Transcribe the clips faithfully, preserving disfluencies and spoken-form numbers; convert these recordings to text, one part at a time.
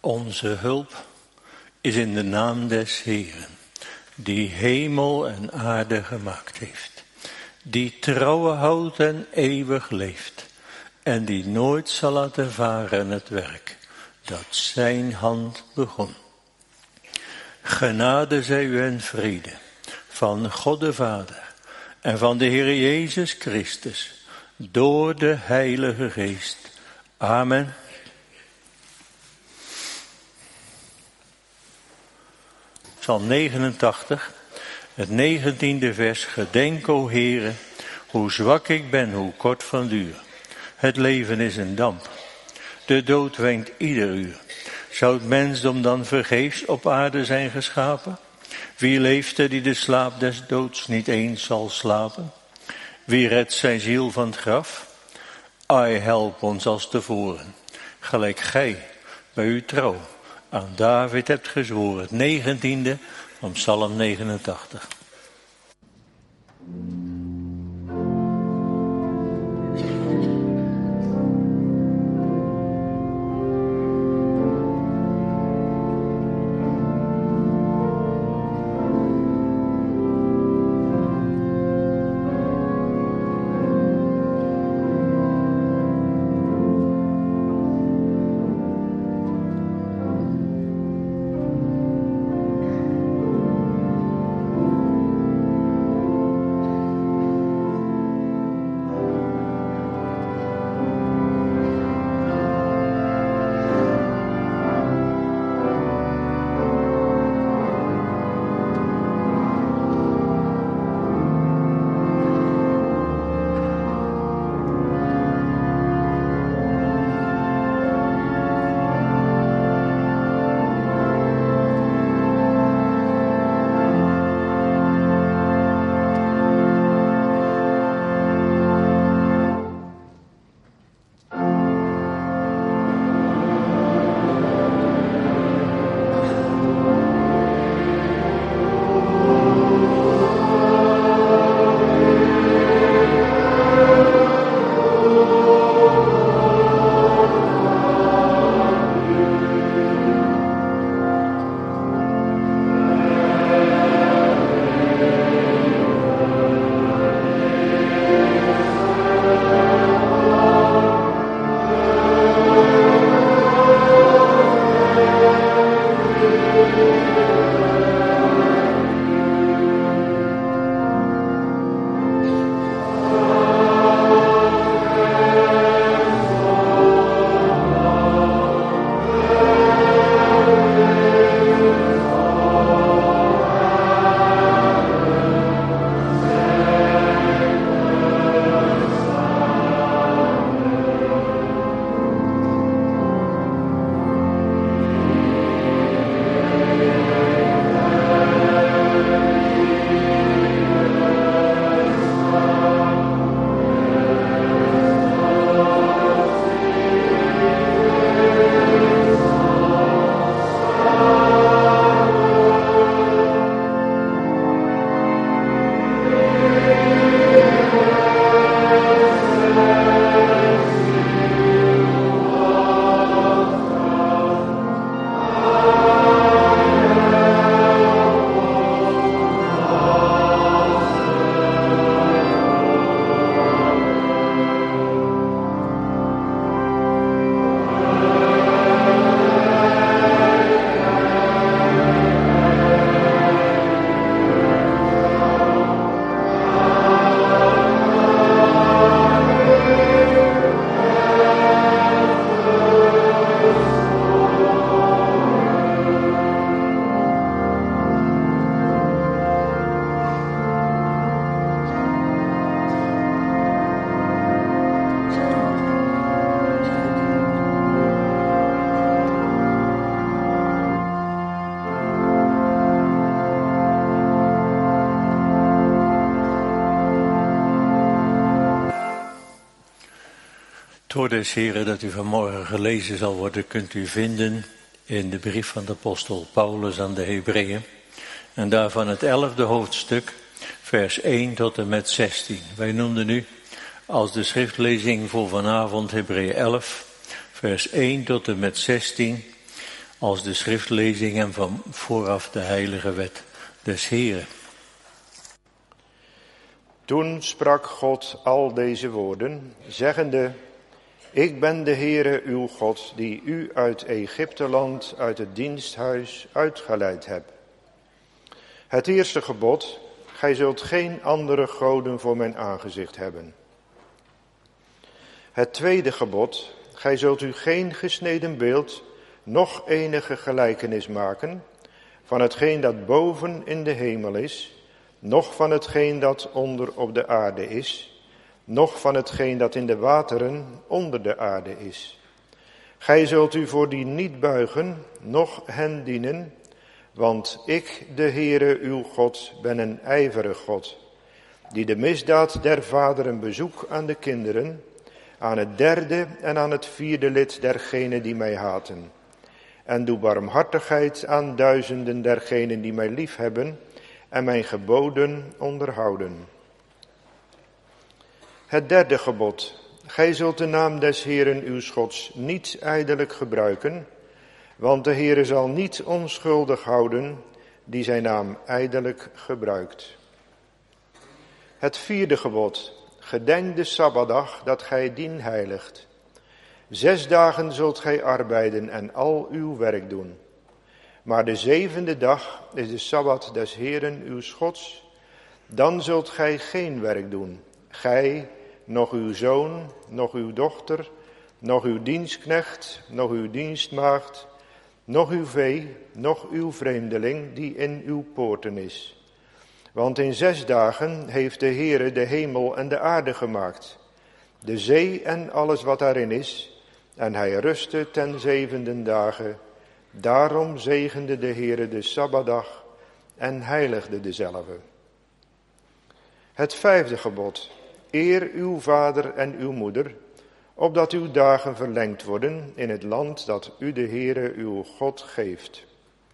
Onze hulp is in de naam des Heeren, die hemel en aarde gemaakt heeft, die trouwe houdt en eeuwig leeft, en die nooit zal laten varen het werk dat zijn hand begon. Genade zij u en vrede van God de Vader en van de Heer Jezus Christus, door de Heilige Geest. Amen. Psalm negenentachtig, het negentiende vers. Gedenk, o Heere, hoe zwak ik ben, hoe kort van duur. Het leven is een damp. De dood wenkt ieder uur. Zou het mensdom dan vergeefs op aarde zijn geschapen? Wie leeft er die de slaap des doods niet eens zal slapen? Wie redt zijn ziel van het graf? Ai, help ons als tevoren, gelijk gij bij uw trouw aan David hebt gezworen. Het negentiende van Psalm negenentachtig. Het woord des Heren dat u vanmorgen gelezen zal worden, kunt u vinden in de brief van de apostel Paulus aan de Hebreeën. En daarvan het elfde hoofdstuk, vers één tot en met zestien. Wij noemden nu als de schriftlezing voor vanavond Hebreeën elf, vers één tot en met zestien. als de schriftlezingen van vooraf de heilige wet des Heren. Toen sprak God al deze woorden, zeggende: Ik ben de Heere uw God, die u uit Egypteland, uit het diensthuis uitgeleid heb. Het eerste gebod: Gij zult geen andere goden voor mijn aangezicht hebben. Het tweede gebod: Gij zult u geen gesneden beeld, noch enige gelijkenis maken van hetgeen dat boven in de hemel is, noch van hetgeen dat onder op de aarde is, noch van hetgeen dat in de wateren onder de aarde is. Gij zult u voor die niet buigen, noch hen dienen, want ik, de Heere uw God, ben een ijverig God, die de misdaad der vaderen bezoek aan de kinderen, aan het derde en aan het vierde lid dergenen die mij haten. En doe barmhartigheid aan duizenden dergenen die mij liefhebben en mijn geboden onderhouden. Het derde gebod: Gij zult de naam des Heeren uws Gods niet ijdelijk gebruiken, want de Heere zal niet onschuldig houden die zijn naam ijdelijk gebruikt. Het vierde gebod: Gedenk de Sabbatdag dat gij dien heiligt. Zes dagen zult gij arbeiden en al uw werk doen. Maar de zevende dag is de Sabbat des Heeren uws Gods. Dan zult gij geen werk doen, gij, noch uw zoon, noch uw dochter, noch uw dienstknecht, noch uw dienstmaagd, noch uw vee, noch uw vreemdeling die in uw poorten is. Want in zes dagen heeft de Heere de hemel en de aarde gemaakt, de zee en alles wat daarin is, en hij rustte ten zevende dagen. Daarom zegende de Heere de Sabbatdag en heiligde dezelve. Het vijfde gebod: Eer uw vader en uw moeder, opdat uw dagen verlengd worden in het land dat u de Heere uw God geeft.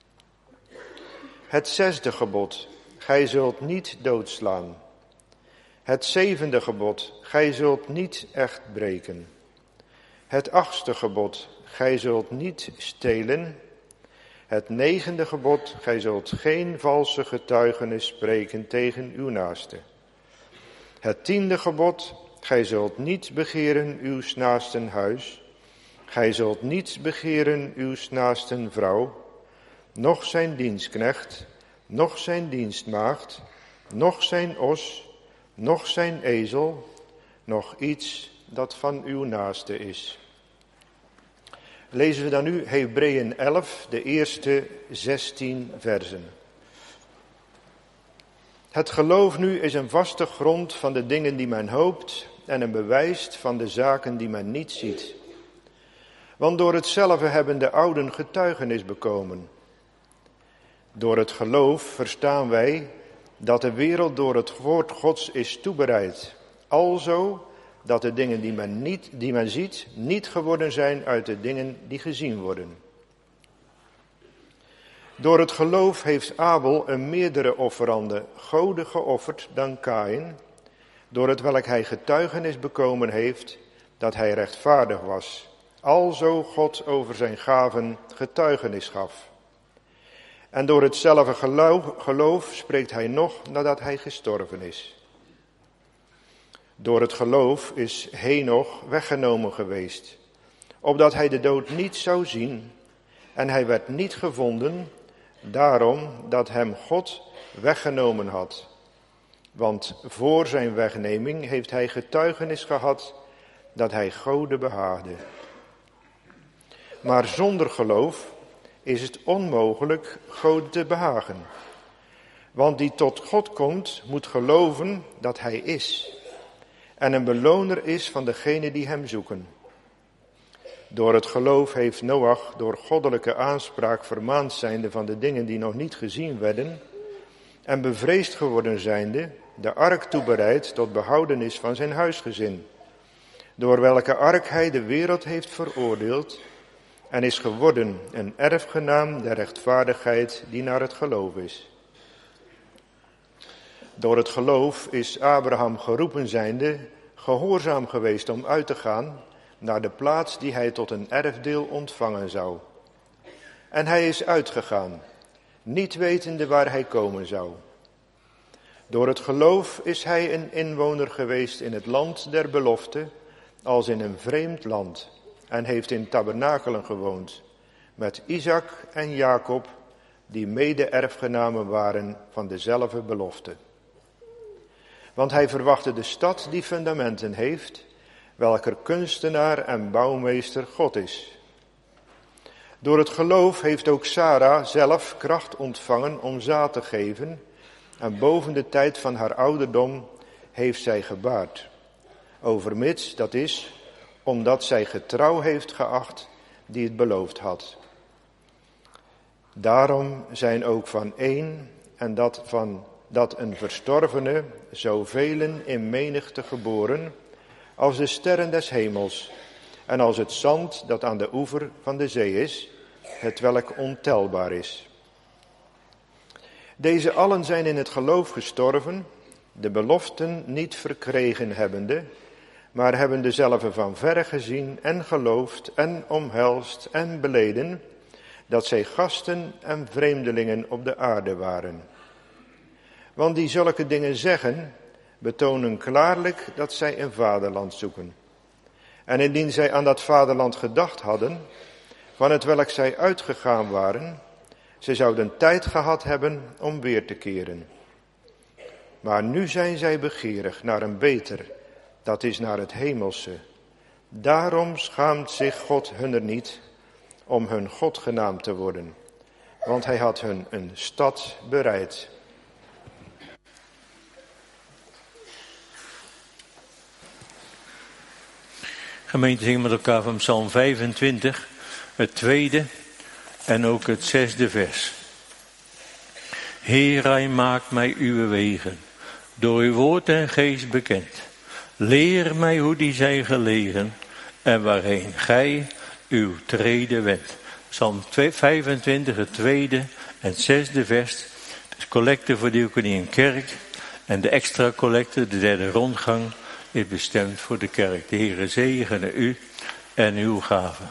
Het zesde gebod: Gij zult niet doodslaan. Het zevende gebod: Gij zult niet echt breken. Het achtste gebod: Gij zult niet stelen. Het negende gebod: Gij zult geen valse getuigenis spreken tegen uw naaste. Het tiende gebod: Gij zult niet begeren uws naasten huis. Gij zult niet begeren uws naasten vrouw, noch zijn dienstknecht, noch zijn dienstmaagd, noch zijn os, noch zijn ezel, noch iets dat van uw naaste is. Lezen we dan nu Hebreeën elf, de eerste zestien versen. Het geloof nu is een vaste grond van de dingen die men hoopt en een bewijs van de zaken die men niet ziet. Want door hetzelfde hebben de ouden getuigenis bekomen. Door het geloof verstaan wij dat de wereld door het woord Gods is toebereid. Alzo dat de dingen die men, niet, die men ziet niet geworden zijn uit de dingen die gezien worden. Door het geloof heeft Abel een meerdere offerande gode geofferd dan Kaïn, door het welk hij getuigenis bekomen heeft dat hij rechtvaardig was, alzo God over zijn gaven getuigenis gaf. En door hetzelfde geloof, geloof spreekt hij nog nadat hij gestorven is. Door het geloof is Henoch weggenomen geweest, opdat hij de dood niet zou zien, en hij werd niet gevonden, daarom dat hem God weggenomen had. Want voor zijn wegneming heeft hij getuigenis gehad dat hij Gode behaagde. Maar zonder geloof is het onmogelijk God te behagen. Want die tot God komt, moet geloven dat hij is, en een beloner is van degenen die hem zoeken. Door het geloof heeft Noach door goddelijke aanspraak vermaand zijnde van de dingen die nog niet gezien werden, en bevreesd geworden zijnde, de ark toebereid tot behoudenis van zijn huisgezin, door welke ark hij de wereld heeft veroordeeld, en is geworden een erfgenaam der rechtvaardigheid die naar het geloof is. Door het geloof is Abraham geroepen zijnde gehoorzaam geweest om uit te gaan naar de plaats die hij tot een erfdeel ontvangen zou. En hij is uitgegaan, niet wetende waar hij komen zou. Door het geloof is hij een inwoner geweest in het land der belofte, als in een vreemd land, en heeft in tabernakelen gewoond, met Isaac en Jacob, die mede-erfgenamen waren van dezelfde belofte. Want hij verwachtte de stad die fundamenten heeft, welker kunstenaar en bouwmeester God is. Door het geloof heeft ook Sara zelf kracht ontvangen om zaad te geven, en boven de tijd van haar ouderdom heeft zij gebaard. Overmits, dat is, omdat zij getrouw heeft geacht die het beloofd had. Daarom zijn ook van één, en dat van dat een verstorvene, zoveel in menigte geboren, als de sterren des hemels, en als het zand dat aan de oever van de zee is, hetwelk ontelbaar is. Deze allen zijn in het geloof gestorven, de beloften niet verkregen hebbende, maar hebben dezelve van verre gezien en geloofd en omhelst en beleden, dat zij gasten en vreemdelingen op de aarde waren. Want die zulke dingen zeggen, betonen klaarlijk dat zij een vaderland zoeken. En indien zij aan dat vaderland gedacht hadden, van het welk zij uitgegaan waren, zij zouden tijd gehad hebben om weer te keren. Maar nu zijn zij begeerig naar een beter, dat is naar het hemelse. Daarom schaamt zich God hunner niet om hun God genaamd te worden, want hij had hun een stad bereid. Gemeente, zingen met elkaar van Psalm vijfentwintig, het tweede en ook het zesde vers. Heer, hij maakt mij uw wegen, door uw woord en geest bekend. Leer mij hoe die zijn gelegen en waarheen gij uw treden wendt. Psalm vijfentwintig, het tweede en het zesde vers. Dus collecte voor diaconie en kerk. En de extra collecte, de derde rondgang, is bestemd voor de kerk. De Heere zegene u en uw gaven.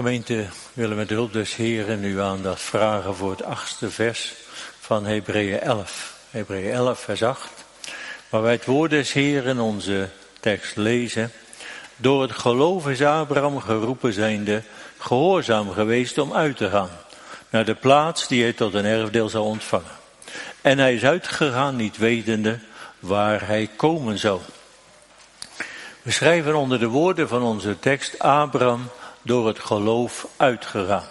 Gemeente, willen met de hulp des Heren nu aandacht vragen voor het achtste vers van Hebreeën elf. Hebreeën elf vers acht, waar wij het woord des Heren onze tekst lezen. Door het geloof is Abraham geroepen zijnde gehoorzaam geweest om uit te gaan naar de plaats die hij tot een erfdeel zou ontvangen. En hij is uitgegaan niet wetende waar hij komen zou. We schrijven onder de woorden van onze tekst Abraham door het geloof uitgegaan.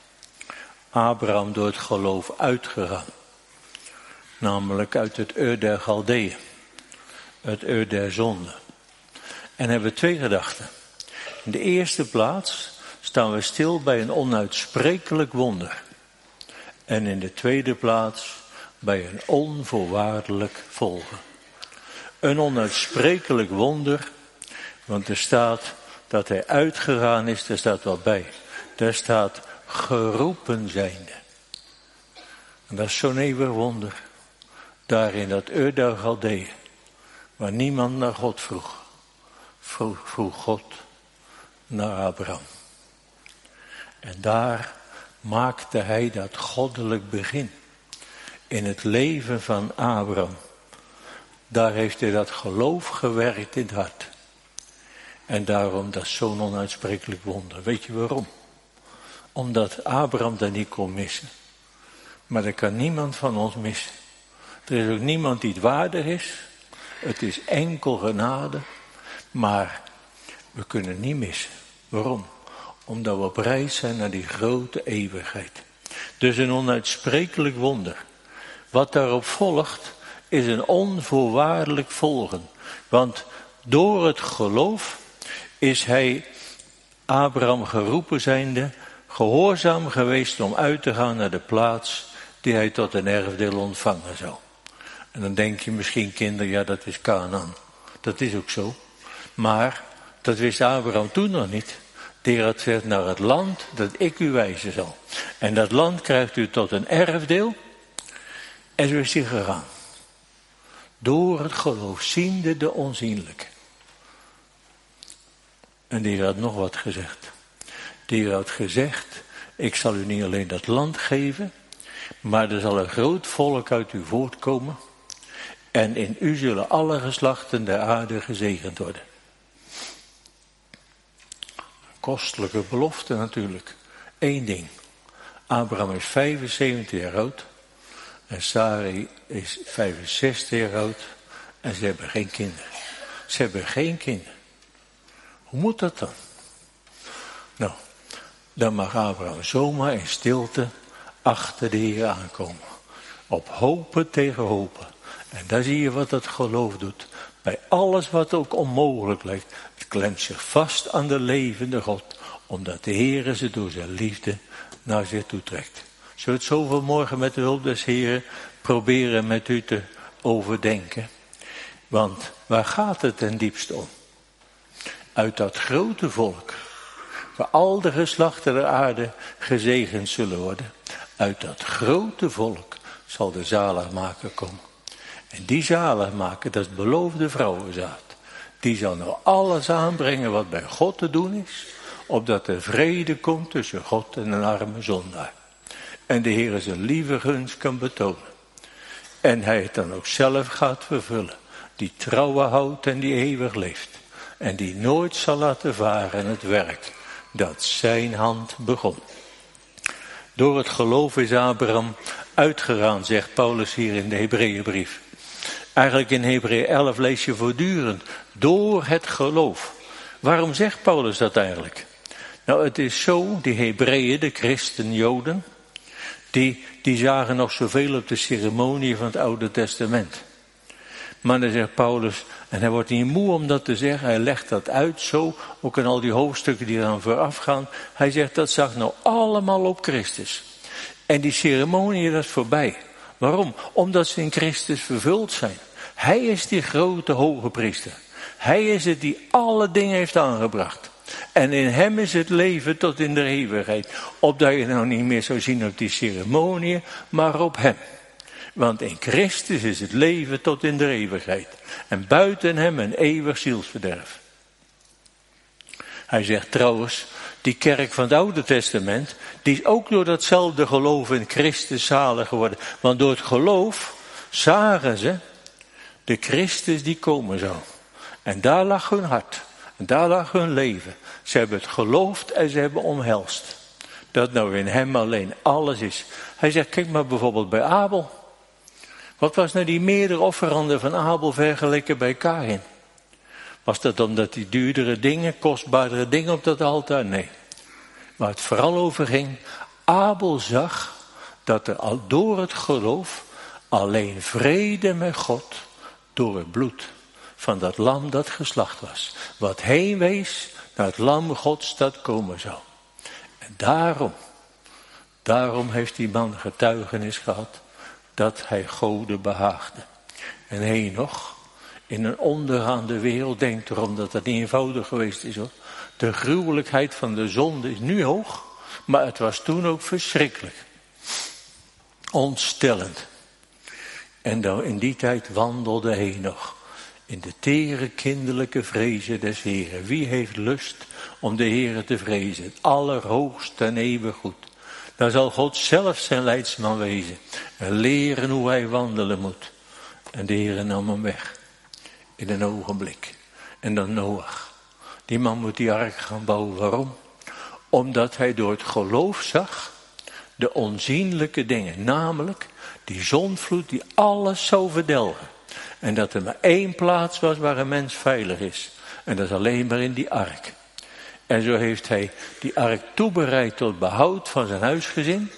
Abraham door het geloof uitgegaan. Namelijk uit het Ur der Galdeeën. Het Ur der zonde. En hebben we twee gedachten. In de eerste plaats staan we stil bij een onuitsprekelijk wonder. En in de tweede plaats bij een onvoorwaardelijk volgen. Een onuitsprekelijk wonder, want er staat dat hij uitgegaan is, er staat wat bij. Daar staat geroepen zijnde. En dat is zo'n eeuwig wonder. Daar in dat Ur der Galdeeën, waar niemand naar God vroeg. Vroeg, vroeg God naar Abraham. En daar maakte hij dat goddelijk begin. In het leven van Abraham. Daar heeft hij dat geloof gewerkt in het hart. En daarom, dat is zo'n onuitsprekelijk wonder. Weet je waarom? Omdat Abraham dat niet kon missen. Maar dat kan niemand van ons missen. Er is ook niemand die het waardig is. Het is enkel genade. Maar we kunnen het niet missen. Waarom? Omdat we op reis zijn naar die grote eeuwigheid. Dus een onuitsprekelijk wonder. Wat daarop volgt is een onvoorwaardelijk volgen. Want door het geloof is hij, Abraham geroepen zijnde, gehoorzaam geweest om uit te gaan naar de plaats die hij tot een erfdeel ontvangen zou. En dan denk je misschien, kinderen, ja, dat is Kanaan. Dat is ook zo. Maar dat wist Abraham toen nog niet. De Heer had gezegd, naar het land dat ik u wijzen zal. En dat land krijgt u tot een erfdeel. En zo is hij gegaan. Door het geloof ziende de onzienlijke. En de Heer had nog wat gezegd. De Heer had gezegd, ik zal u niet alleen dat land geven, maar er zal een groot volk uit u voortkomen. En in u zullen alle geslachten der aarde gezegend worden. Kostelijke belofte natuurlijk. Eén ding. Abraham is vijfenzeventig jaar oud. En Sarai is vijfenzestig jaar oud. En ze hebben geen kinderen. Ze hebben geen kinderen. Hoe moet dat dan? Nou, dan mag Abraham zomaar in stilte achter de Heer aankomen. Op hopen tegen hopen. En daar zie je wat dat geloof doet. Bij alles wat ook onmogelijk lijkt. Het klemt zich vast aan de levende God. Omdat de Heer ze door zijn liefde naar zich toe trekt. Zullen we het zo vanmorgen met de hulp des Heeren proberen met u te overdenken. Want waar gaat het ten diepste om? Uit dat grote volk. Waar al de geslachten der aarde gezegend zullen worden. Uit dat grote volk zal de zaligmaker komen. En die zaligmaker, dat is beloofde vrouwenzaad. Die zal nou alles aanbrengen wat bij God te doen is. Opdat er vrede komt tussen God en een arme zondaar. En de Heer zijn lieve gunst kan betonen. En hij het dan ook zelf gaat vervullen. Die trouwe houdt en die eeuwig leeft. En die nooit zal laten varen het werk dat zijn hand begon. Door het geloof is Abraham uitgegaan, zegt Paulus hier in de Hebreeënbrief. Eigenlijk in Hebreeën elf lees je voortdurend. Door het geloof. Waarom zegt Paulus dat eigenlijk? Nou, het is zo, die Hebreeën, de christen Joden, die, die zagen nog zoveel op de ceremonie van het Oude Testament. Maar dan zegt Paulus, en hij wordt niet moe om dat te zeggen, hij legt dat uit zo, ook in al die hoofdstukken die eraan vooraf gaan. Hij zegt, dat zag nou allemaal op Christus. En die ceremonie, dat is voorbij. Waarom? Omdat ze in Christus vervuld zijn. Hij is die grote hoge priester. Hij is het die alle dingen heeft aangebracht. En in hem is het leven tot in de eeuwigheid. Opdat je nou niet meer zou zien op die ceremonie, maar op hem. Want in Christus is het leven tot in de eeuwigheid. En buiten hem een eeuwig zielsverderf. Hij zegt trouwens, die kerk van het Oude Testament, die is ook door datzelfde geloof in Christus zalig geworden. Want door het geloof zagen ze de Christus die komen zou. En daar lag hun hart. En daar lag hun leven. Ze hebben het geloofd en ze hebben omhelst. Dat nou in hem alleen alles is. Hij zegt, kijk maar bijvoorbeeld bij Abel. Wat was nou die meerdere offeranden van Abel vergeleken bij Kaïn? Was dat omdat die duurdere dingen, kostbaardere dingen op dat altaar? Nee. Waar het vooral over ging, Abel zag dat er al door het geloof alleen vrede met God door het bloed van dat lam dat geslacht was. Wat heen wees naar het lam Gods dat komen zou. En daarom, daarom heeft die man getuigenis gehad dat hij Gode behaagde. En Henoch, in een ondergaande wereld, denkt erom dat dat niet eenvoudig geweest is hoor. De gruwelijkheid van de zonde is nu hoog, maar het was toen ook verschrikkelijk. Ontstellend. En dan in die tijd wandelde Henoch in de tere kinderlijke vrezen des Heren. Wie heeft lust om de Heren te vrezen? Het allerhoogste en eeuwig goed. Dan zal God zelf zijn leidsman wezen en leren hoe hij wandelen moet. En de Heren nam hem weg. In een ogenblik. En dan Noach. Die man moet die ark gaan bouwen. Waarom? Omdat hij door het geloof zag de onzienlijke dingen. Namelijk die zondvloed die alles zou verdelgen. En dat er maar één plaats was waar een mens veilig is. En dat is alleen maar in die ark. En zo heeft hij die ark toebereid tot behoud van zijn huisgezin.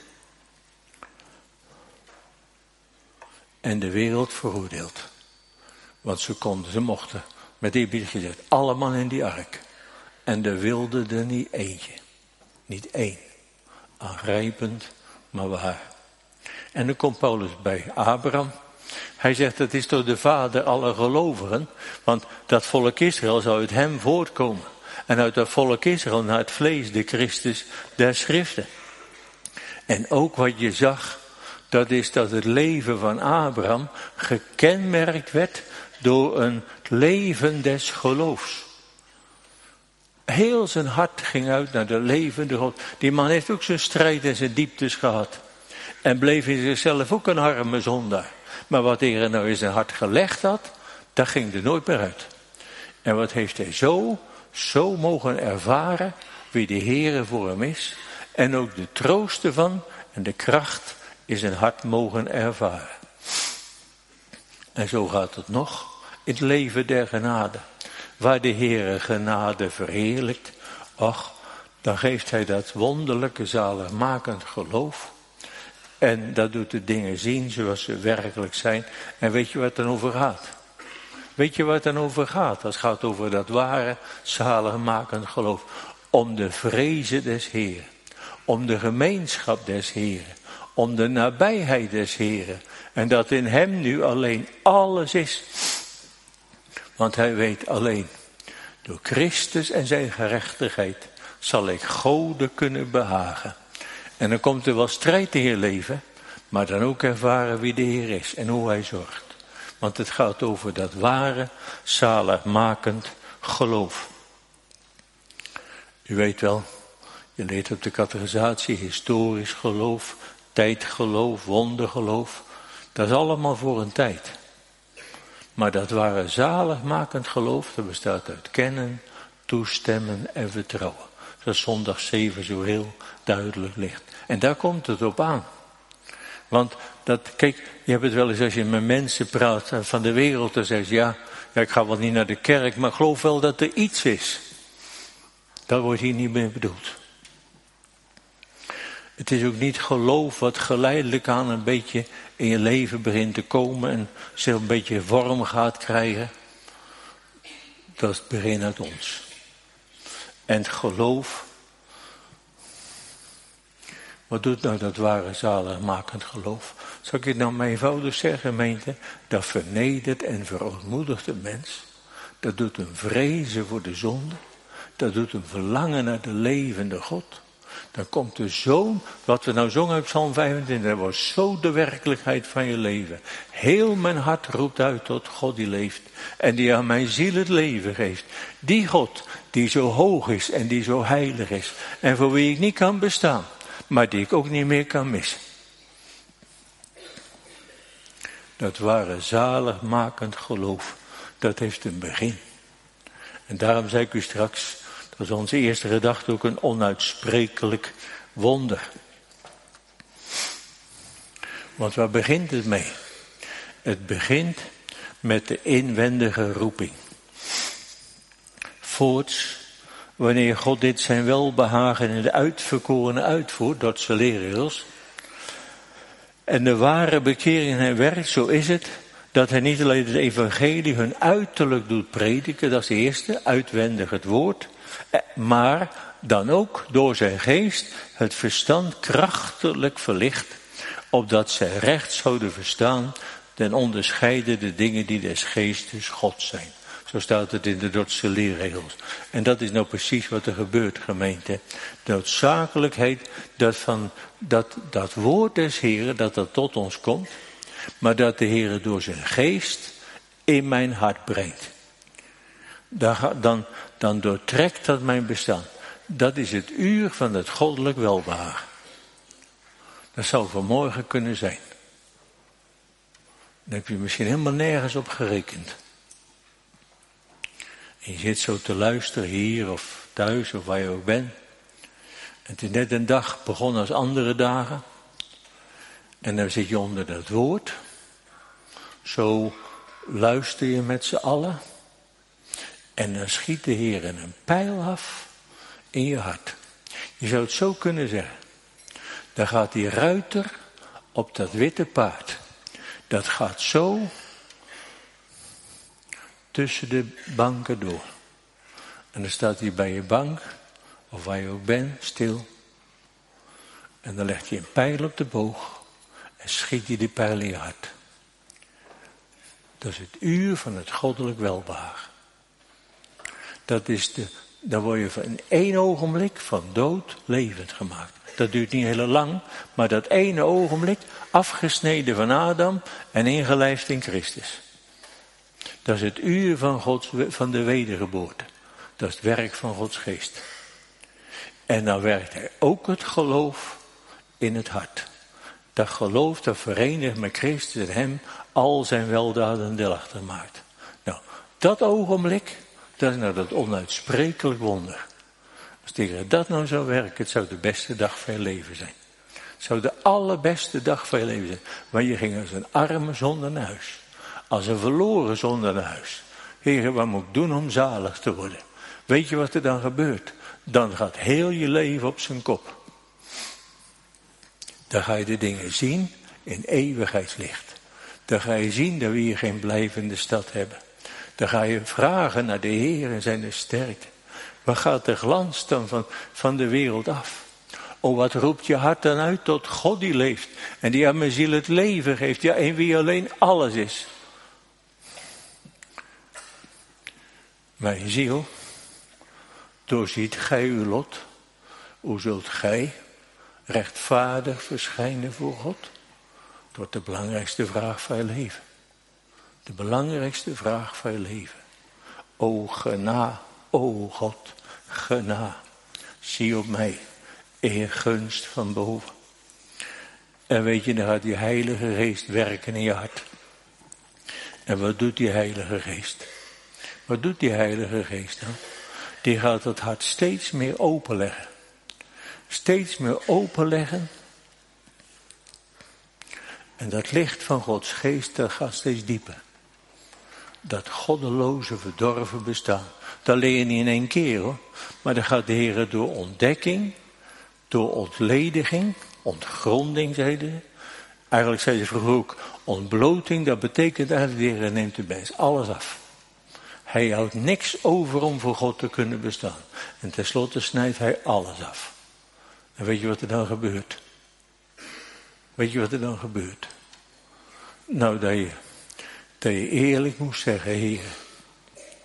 En de wereld veroordeeld. Want ze konden, ze mochten, met eerbied gezegd, allemaal in die ark. En er wilde er niet eentje. Niet één. Aangrijpend, maar waar. En dan komt Paulus bij Abraham. Hij zegt, dat is door de vader aller gelovigen. Want dat volk Israël zou uit hem voortkomen. En uit dat volk Israël naar het vlees de Christus der schriften. En ook wat je zag, dat is dat het leven van Abraham gekenmerkt werd door een leven des geloofs. Heel zijn hart ging uit naar de levende God. Die man heeft ook zijn strijd en zijn dieptes gehad. En bleef in zichzelf ook een arme zondaar. Maar wat de Heer nou in zijn hart gelegd had, daar ging er nooit meer uit. En wat heeft hij zo, zo mogen ervaren wie de Heer voor hem is. En ook de troost ervan en de kracht in zijn hart mogen ervaren. En zo gaat het nog in het leven der genade. Waar de Heere genade verheerlijkt, ach, dan geeft hij dat wonderlijke zaligmakend geloof. En dat doet de dingen zien zoals ze werkelijk zijn. En weet je wat het dan over gaat? Weet je wat het dan over gaat? Het gaat over dat ware zaligmakend geloof. Om de vrezen des Heeren. Om de gemeenschap des Heeren. Om de nabijheid des Heeren. En dat in hem nu alleen alles is. Want hij weet alleen, door Christus en zijn gerechtigheid zal ik Gode kunnen behagen. En dan komt er wel strijd in je leven, maar dan ook ervaren wie de Heer is en hoe hij zorgt. Want het gaat over dat ware, zaligmakend geloof. U weet wel, je leert op de catechisatie historisch geloof, tijdgeloof, wondergeloof. Dat is allemaal voor een tijd. Maar dat ware zaligmakend geloof, dat bestaat uit kennen, toestemmen en vertrouwen. Dat zondag zeven zo heel duidelijk ligt. En daar komt het op aan. Want dat, kijk, je hebt het wel eens als je met mensen praat van de wereld, dan zeg je, ja, ja, ik ga wel niet naar de kerk, maar ik geloof wel dat er iets is. Dat wordt hier niet meer bedoeld. Het is ook niet geloof wat geleidelijk aan een beetje in je leven begint te komen en zich een beetje vorm gaat krijgen. Dat begint uit ons. En het geloof, wat doet nou dat ware zaligmakend geloof? Zal ik het nou maar eenvoudig zeggen, gemeente? Dat vernedert en verootmoedigt de mens. Dat doet hem vrezen voor de zonde. Dat doet hem verlangen naar de levende God. Dan komt de Zoon, wat we nou zongen uit Psalm vijfentwintig, dat wordt zo de werkelijkheid van je leven. Heel mijn hart roept uit tot God die leeft en die aan mijn ziel het leven geeft. Die God die zo hoog is en die zo heilig is en voor wie ik niet kan bestaan, maar die ik ook niet meer kan missen. Dat ware zaligmakend geloof, dat heeft een begin. En daarom zei ik u straks, dat is onze eerste gedachte ook een onuitsprekelijk wonder. Want waar begint het mee? Het begint met de inwendige roeping. Voorts, wanneer God dit zijn welbehagen in de uitverkorenen uitvoert, dat ze leerregels, en de ware bekering in hem werkt, zo is het, dat hij niet alleen het evangelie hun uiterlijk doet prediken, dat is de eerste, uitwendig het woord, maar dan ook door zijn geest het verstand krachtelijk verlicht, opdat zij recht zouden verstaan ten onderscheiden de dingen die des geestes God zijn. Zo staat het in de Dordtse leerregels. En dat is nou precies wat er gebeurt, gemeente. De noodzakelijkheid dat van dat, dat woord des Heren, dat dat tot ons komt, maar dat de Heer door zijn geest in mijn hart brengt. Dan, dan, dan doortrekt dat mijn bestaan. Dat is het uur van het goddelijk welbehagen. Dat zou vanmorgen kunnen zijn. Dan heb je misschien helemaal nergens op gerekend. En je zit zo te luisteren hier of thuis of waar je ook bent. En het is net een dag begonnen als andere dagen. En dan zit je onder dat woord. Zo luister je met z'n allen. En dan schiet de Heer een pijl af in je hart. Je zou het zo kunnen zeggen. Dan gaat die ruiter op dat witte paard. Dat gaat zo tussen de banken door. En dan staat hij bij je bank, of waar je ook bent, stil. En dan legt hij een pijl op de boog en schiet hij die pijl in je hart. Dat is het uur van het goddelijk welbehagen. Dat is de, dan word je in één ogenblik van dood levend gemaakt. Dat duurt niet heel lang, maar dat ene ogenblik afgesneden van Adam en ingelijfd in Christus. Dat is het uur van, Gods, van de wedergeboorte. Dat is het werk van Gods geest. En dan werkt hij ook het geloof in het hart. Dat geloof dat verenigt met Christus en hem al zijn weldaden deelachtig maakt. Nou, dat ogenblik, dat is nou dat onuitsprekelijk wonder. Als tegen dat nou zou werken, het zou de beste dag van je leven zijn. Het zou de allerbeste dag van je leven zijn. Maar je ging als een arme zonde naar huis. Als een verloren zonde naar huis. Heer, wat moet ik doen om zalig te worden? Weet je wat er dan gebeurt? Dan gaat heel je leven op zijn kop. Dan ga je de dingen zien in eeuwigheidslicht. Dan ga je zien dat we hier geen blijvende stad hebben. Dan ga je vragen naar de Heer en zijn sterkte. Waar gaat de glans dan van, van de wereld af? Oh, wat roept je hart dan uit tot God die leeft. En die aan mijn ziel het leven geeft. Ja, in wie alleen alles is. Mijn ziel, doorziet gij uw lot. Hoe zult gij rechtvaardig verschijnen voor God? Dat wordt de belangrijkste vraag van je leven. De belangrijkste vraag van je leven. O gena, o God, gena. Zie op mij, in gunst van boven. En weet je, dan gaat die Heilige Geest werken in je hart. En wat doet die Heilige Geest? Wat doet die Heilige Geest dan? Die gaat het hart steeds meer openleggen. Steeds meer openleggen. En dat licht van Gods geest, dat gaat steeds dieper. Dat goddeloze, verdorven bestaan. Dat leer je niet in één keer hoor. Maar dan gaat de Heer door ontdekking, door ontlediging, ontgronding zeiden ze. Eigenlijk zeiden ze vroeger ook ontbloting. Dat betekent eigenlijk, de Heer neemt de mens alles af. Hij houdt niks over om voor God te kunnen bestaan. En tenslotte snijdt hij alles af. En weet je wat er dan gebeurt? Weet je wat er dan gebeurt? Nou, dat je, dat je eerlijk moest zeggen, Heer.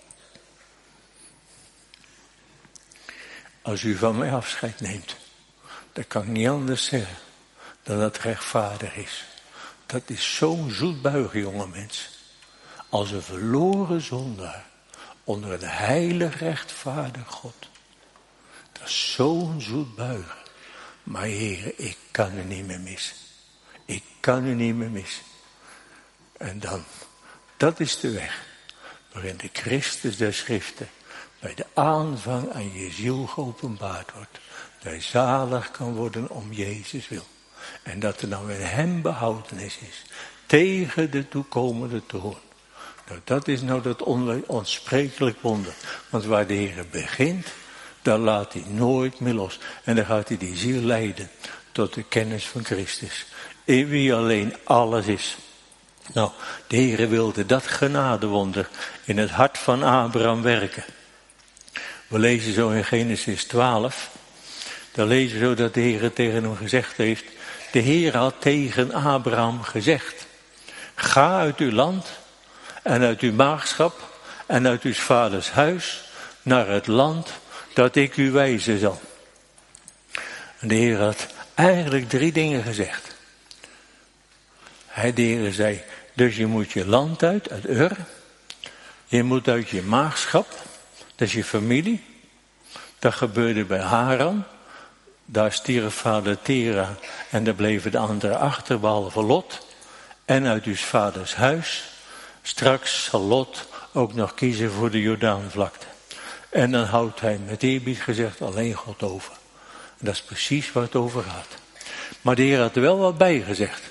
Als u van mij afscheid neemt, Dat kan ik niet anders zeggen dan dat het rechtvaardig is. Dat is zo'n zoet buigen, jonge mens. Als een verloren zondaar onder een heilig rechtvaardig God. Dat is zo'n zoet buigen. Maar Heer, ik kan u niet meer missen. Ik kan u niet meer missen. En dan, dat is de weg waarin de Christus der Schriften bij de aanvang aan je ziel geopenbaard wordt. Dat je zalig kan worden om Jezus wil. En dat er nou in hem behoudenis is. Tegen de toekomende toorn. Nou, dat is nou dat onsprekelijk wonder. Want waar de Heer begint, daar laat hij nooit meer los. En dan gaat hij die ziel leiden tot de kennis van Christus. In wie alleen alles is. Nou, de Heer wilde dat genadewonder in het hart van Abraham werken. We lezen zo in Genesis twaalf. Daar lezen we zo dat de Heer tegen hem gezegd heeft. De Heer had tegen Abraham gezegd. Ga uit uw land en uit uw maagschap en uit uw vaders huis naar het land dat ik u wijzen zal. En de Heer had eigenlijk drie dingen gezegd. Hij, de Heer zei, dus je moet je land uit, uit Ur. Je moet uit je maagschap, dat is je familie. Dat gebeurde bij Haran. Daar stierf vader Tera en daar bleven de anderen achter, behalve Lot. En uit uw vaders huis. Straks zal Lot ook nog kiezen voor de Jordaanvlakte. En dan houdt hij met eerbied gezegd alleen God over. En dat is precies waar het over gaat. Maar de Heer had er wel wat bij gezegd.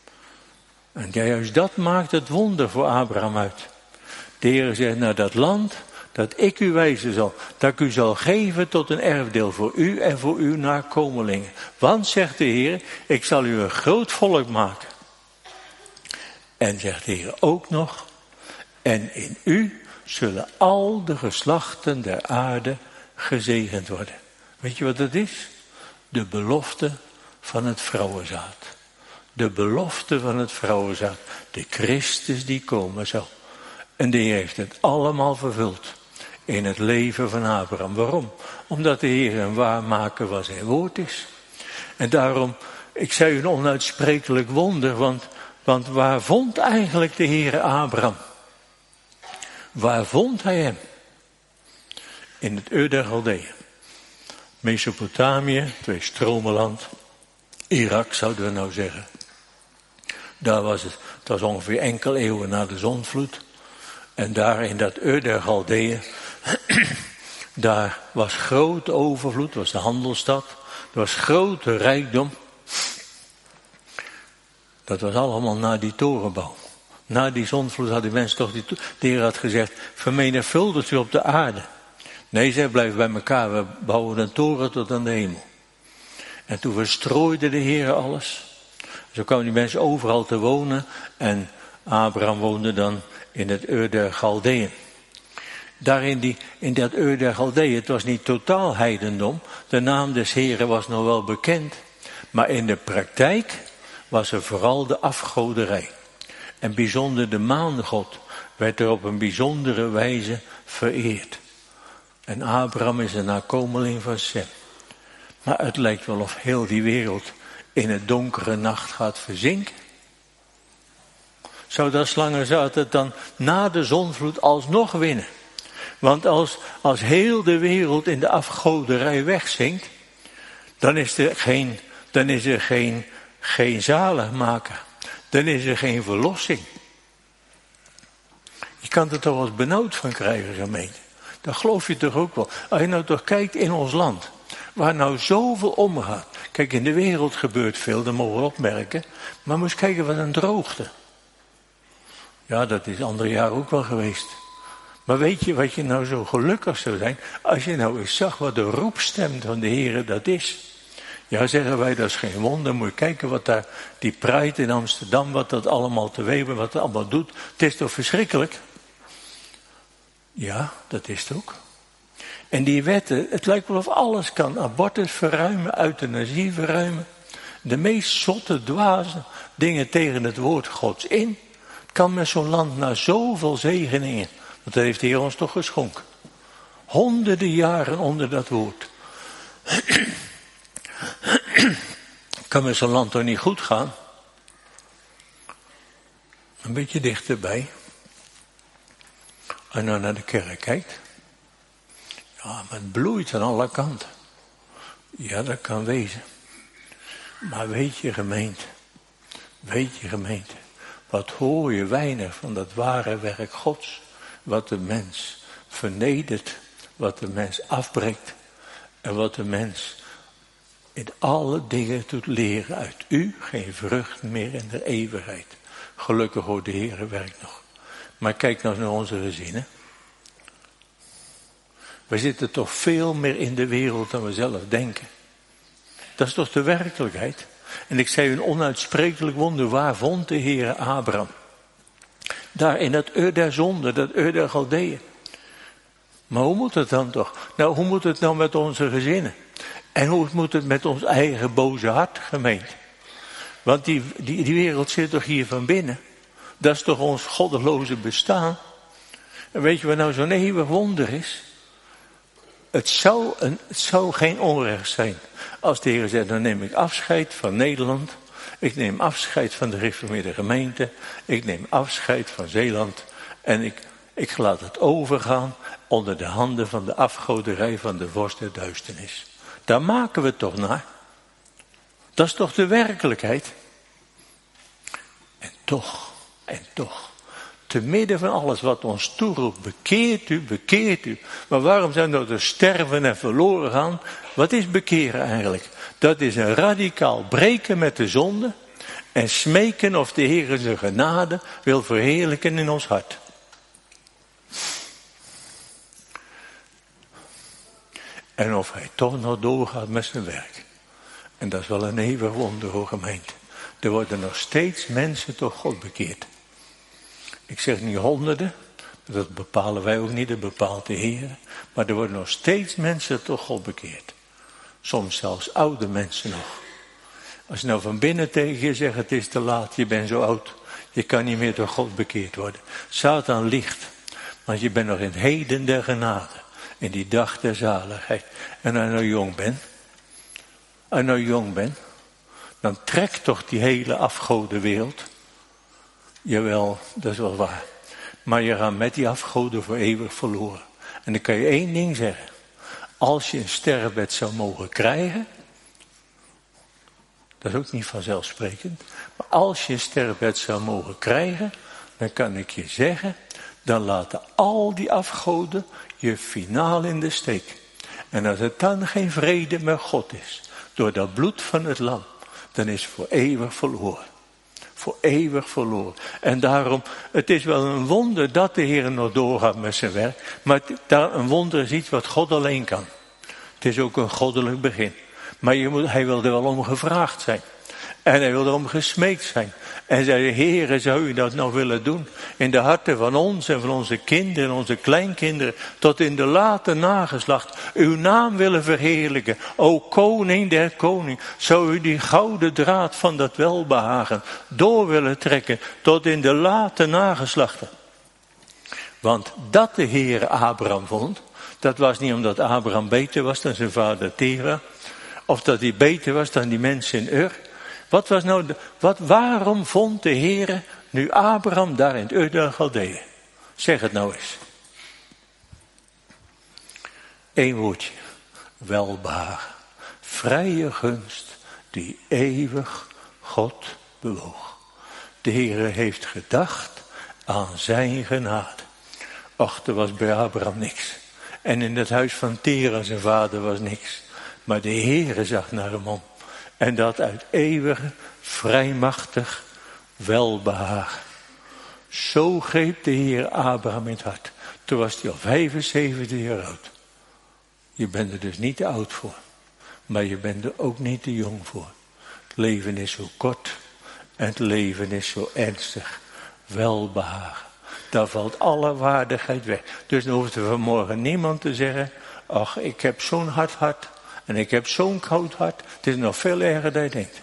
En juist dat maakt het wonder voor Abraham uit. De Heer zegt, nou dat land dat ik u wijzen zal, dat ik u zal geven tot een erfdeel voor u en voor uw nakomelingen. Want, zegt de Heer, ik zal u een groot volk maken. En zegt de Heer ook nog, en in u zullen al de geslachten der aarde gezegend worden. Weet je wat dat is? De belofte van het vrouwenzaad. De belofte van het vrouwenzaad. De Christus die komen zal. En die heeft het allemaal vervuld. In het leven van Abraham. Waarom? Omdat de Heer een waarmaker van zijn woord is. En daarom, ik zei een onuitsprekelijk wonder. Want, want waar vond eigenlijk de Heer Abraham? Waar vond hij hem? In het Ur der Galdeeën. Mesopotamië, twee stromenland. Irak zouden we nou zeggen. Daar was het, het was ongeveer enkele eeuwen na de zondvloed. En daar in dat Ur der Galdeeën, daar was grote overvloed, was de handelsstad. Er was grote rijkdom. Dat was allemaal na die torenbouw. Na die zondvloed had die mensen toch, die, de Heer had gezegd, vermenigvuldigt u op de aarde. Nee, zij blijven bij elkaar, we bouwen een toren tot aan de hemel. En toen verstrooide de Heer alles. Zo kwamen die mensen overal te wonen en Abraham woonde dan in het Ur der Galdeeën. Daar in, die, in dat Ur der Galdeeën, het was niet totaal heidendom. De naam des Heren was nog wel bekend. Maar in de praktijk was er vooral de afgoderij. En bijzonder de maangod werd er op een bijzondere wijze vereerd. En Abraham is een nakomeling van Sem. Maar het lijkt wel of heel die wereld in het donkere nacht gaat verzinken. Zou dat slangenzaad het dan na de zondvloed alsnog winnen? Want als, als heel de wereld in de afgoderij wegzinkt, dan is er geen, dan is er geen, geen zaligmaker. Dan is er geen verlossing. Je kan er toch wel eens benauwd van krijgen, gemeente. Dat geloof je toch ook wel. Als je nou toch kijkt in ons land, waar nou zoveel omgaat. Kijk, in de wereld gebeurt veel, dat mogen we opmerken. Maar moet eens kijken wat een droogte. Ja, dat is andere jaar ook wel geweest. Maar weet je wat je nou zo gelukkig zou zijn? Als je nou eens zag wat de roepstem van de Heere dat is. Ja, zeggen wij, dat is geen wonder. Moet je kijken wat daar, die Pride in Amsterdam, wat dat allemaal teweeg, wat het allemaal doet. Het is toch verschrikkelijk? Ja, dat is het ook. En die wetten, het lijkt wel of alles kan. Abortus verruimen, euthanasie verruimen. De meest zotte, dwaze dingen tegen het woord Gods in. Het kan met zo'n land naar zoveel zegeningen. Want dat heeft de Heer ons toch geschonken. Honderden jaren onder dat woord. Kan met zo'n land toch niet goed gaan? Een beetje dichterbij. En dan naar de kerk kijkt. Ja, maar het bloeit aan alle kanten. Ja, dat kan wezen. Maar weet je gemeente, weet je gemeente, wat hoor je weinig van dat ware werk Gods, wat de mens vernedert, wat de mens afbreekt en wat de mens in alle dingen doet leren uit u, geen vrucht meer in de eeuwigheid. Gelukkig hoor de Heer werkt nog. Maar kijk nou naar onze gezinnen. We zitten toch veel meer in de wereld dan we zelf denken. Dat is toch de werkelijkheid. En ik zei een onuitsprekelijk wonder, waar vond de Heer Abraham? Daar in dat Ur der zonde, dat Ur der Galdeeën. Maar hoe moet het dan toch? Nou, hoe moet het nou met onze gezinnen? En hoe moet het met ons eigen boze hart, gemeente? Want die, die, die wereld zit toch hier van binnen? Dat is toch ons goddeloze bestaan? En weet je wat nou zo'n eeuwig wonder is? Het zou, een, het zou geen onrecht zijn. Als de Heer zegt, dan neem ik afscheid van Nederland. Ik neem afscheid van de gereformeerde gemeente. Ik neem afscheid van Zeeland. En ik, ik laat het overgaan onder de handen van de afgoderij van de vorst der duisternis. Daar maken we het toch naar. Dat is toch de werkelijkheid. En toch, en toch. Te midden van alles wat ons toeroept, bekeert u, bekeert u. Maar waarom zijn we er sterven en verloren gaan? Wat is bekeren eigenlijk? Dat is een radicaal breken met de zonde en smeken of de Heer zijn genade wil verheerlijken in ons hart. En of hij toch nog doorgaat met zijn werk. En dat is wel een eeuwig wonder, hoor gemeente. Er worden nog steeds mensen tot God bekeerd. Ik zeg niet honderden, dat bepalen wij ook niet, dat bepaalt de Heer. Maar er worden nog steeds mensen tot God bekeerd. Soms zelfs oude mensen nog. Als je nou van binnen tegen je zegt, het is te laat, je bent zo oud. Je kan niet meer door God bekeerd worden. Satan liegt, want je bent nog in het heden der genade. In die dag der zaligheid. En als je nou jong bent, als je nou jong bent, dan trekt toch die hele afgodenwereld. Jawel, dat is wel waar. Maar je gaat met die afgoden voor eeuwig verloren. En dan kan je één ding zeggen. Als je een sterfbed zou mogen krijgen. Dat is ook niet vanzelfsprekend. Maar als je een sterfbed zou mogen krijgen. Dan kan ik je zeggen. Dan laten al die afgoden je finaal in de steek. En als het dan geen vrede met God is. Door dat bloed van het lam. Dan is het voor eeuwig verloren. Voor eeuwig verloren. En daarom, het is wel een wonder dat de Heer nog doorgaat met zijn werk. Maar daar een wonder is iets wat God alleen kan. Het is ook een goddelijk begin. Maar je moet, hij wil er wel om gevraagd zijn. En hij wil er om gesmeekt zijn. En zei, Heere, zou u dat nou willen doen? In de harten van ons en van onze kinderen en onze kleinkinderen. Tot in de late nageslacht. Uw naam willen verheerlijken. O koning der koning. Zou u die gouden draad van dat welbehagen door willen trekken. Tot in de late nageslachten. Want dat de Heere Abraham vond. Dat was niet omdat Abraham beter was dan zijn vader Tera. Of dat hij beter was dan die mensen in Ur. Wat was nou de, wat, waarom vond de Heere nu Abraham daar in het Ur der Galdeeën? Zeg het nou eens. Eén woordje. Welbehagen. Vrije gunst die eeuwig God bewoog. De Heere heeft gedacht aan zijn genade. Och, er was bij Abraham niks. En in het huis van Tera zijn vader was niks. Maar de Heere zag naar hem om. En dat uit eeuwige, vrijmachtig welbehagen. Zo greep de Heer Abraham in het hart. Toen was hij al vijfenzeventig jaar oud. Je bent er dus niet te oud voor. Maar je bent er ook niet te jong voor. Het leven is zo kort. En het leven is zo ernstig. Welbehagen. Daar valt alle waardigheid weg. Dus dan hoeft er vanmorgen niemand te zeggen. Ach, ik heb zo'n hard hart. En ik heb zo'n koud hart. Het is nog veel erger dan je denkt.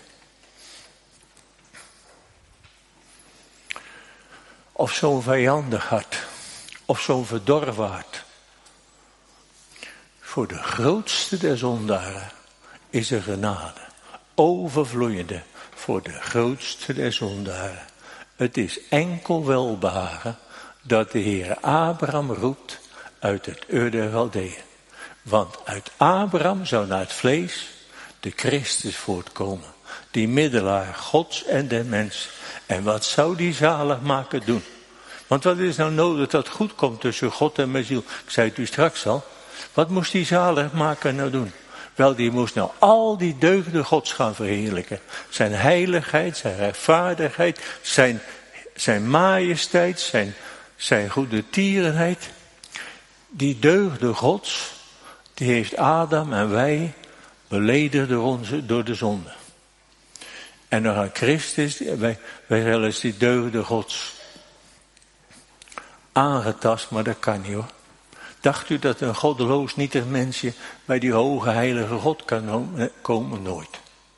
Of zo'n vijandig hart. Of zo'n verdorven hart. Voor de grootste der zondaren is er genade. overvloeiende voor de grootste der zondaren. Het is enkel welbehagen dat de Heer Abraham roept uit het Ur der Galdeeën. Want uit Abraham zou naar het vlees de Christus voortkomen. Die middelaar Gods en de mens. En wat zou die zaligmaker doen? Want wat is nou nodig dat goed komt tussen God en mijn ziel? Ik zei het u straks al. Wat moest die zaligmaker nou doen? Wel, die moest nou al die deugden Gods gaan verheerlijken. Zijn heiligheid, zijn rechtvaardigheid, zijn, zijn majesteit, zijn, zijn goede tierenheid. Die deugden Gods, die heeft Adam en wij beledigd door, onze, door de zonde. En dan gaat Christus, wij, wij zelfs die deugden Gods aangetast, maar dat kan niet hoor. Dacht u dat een goddeloos nietig mensje bij die hoge heilige God kan komen? Nooit.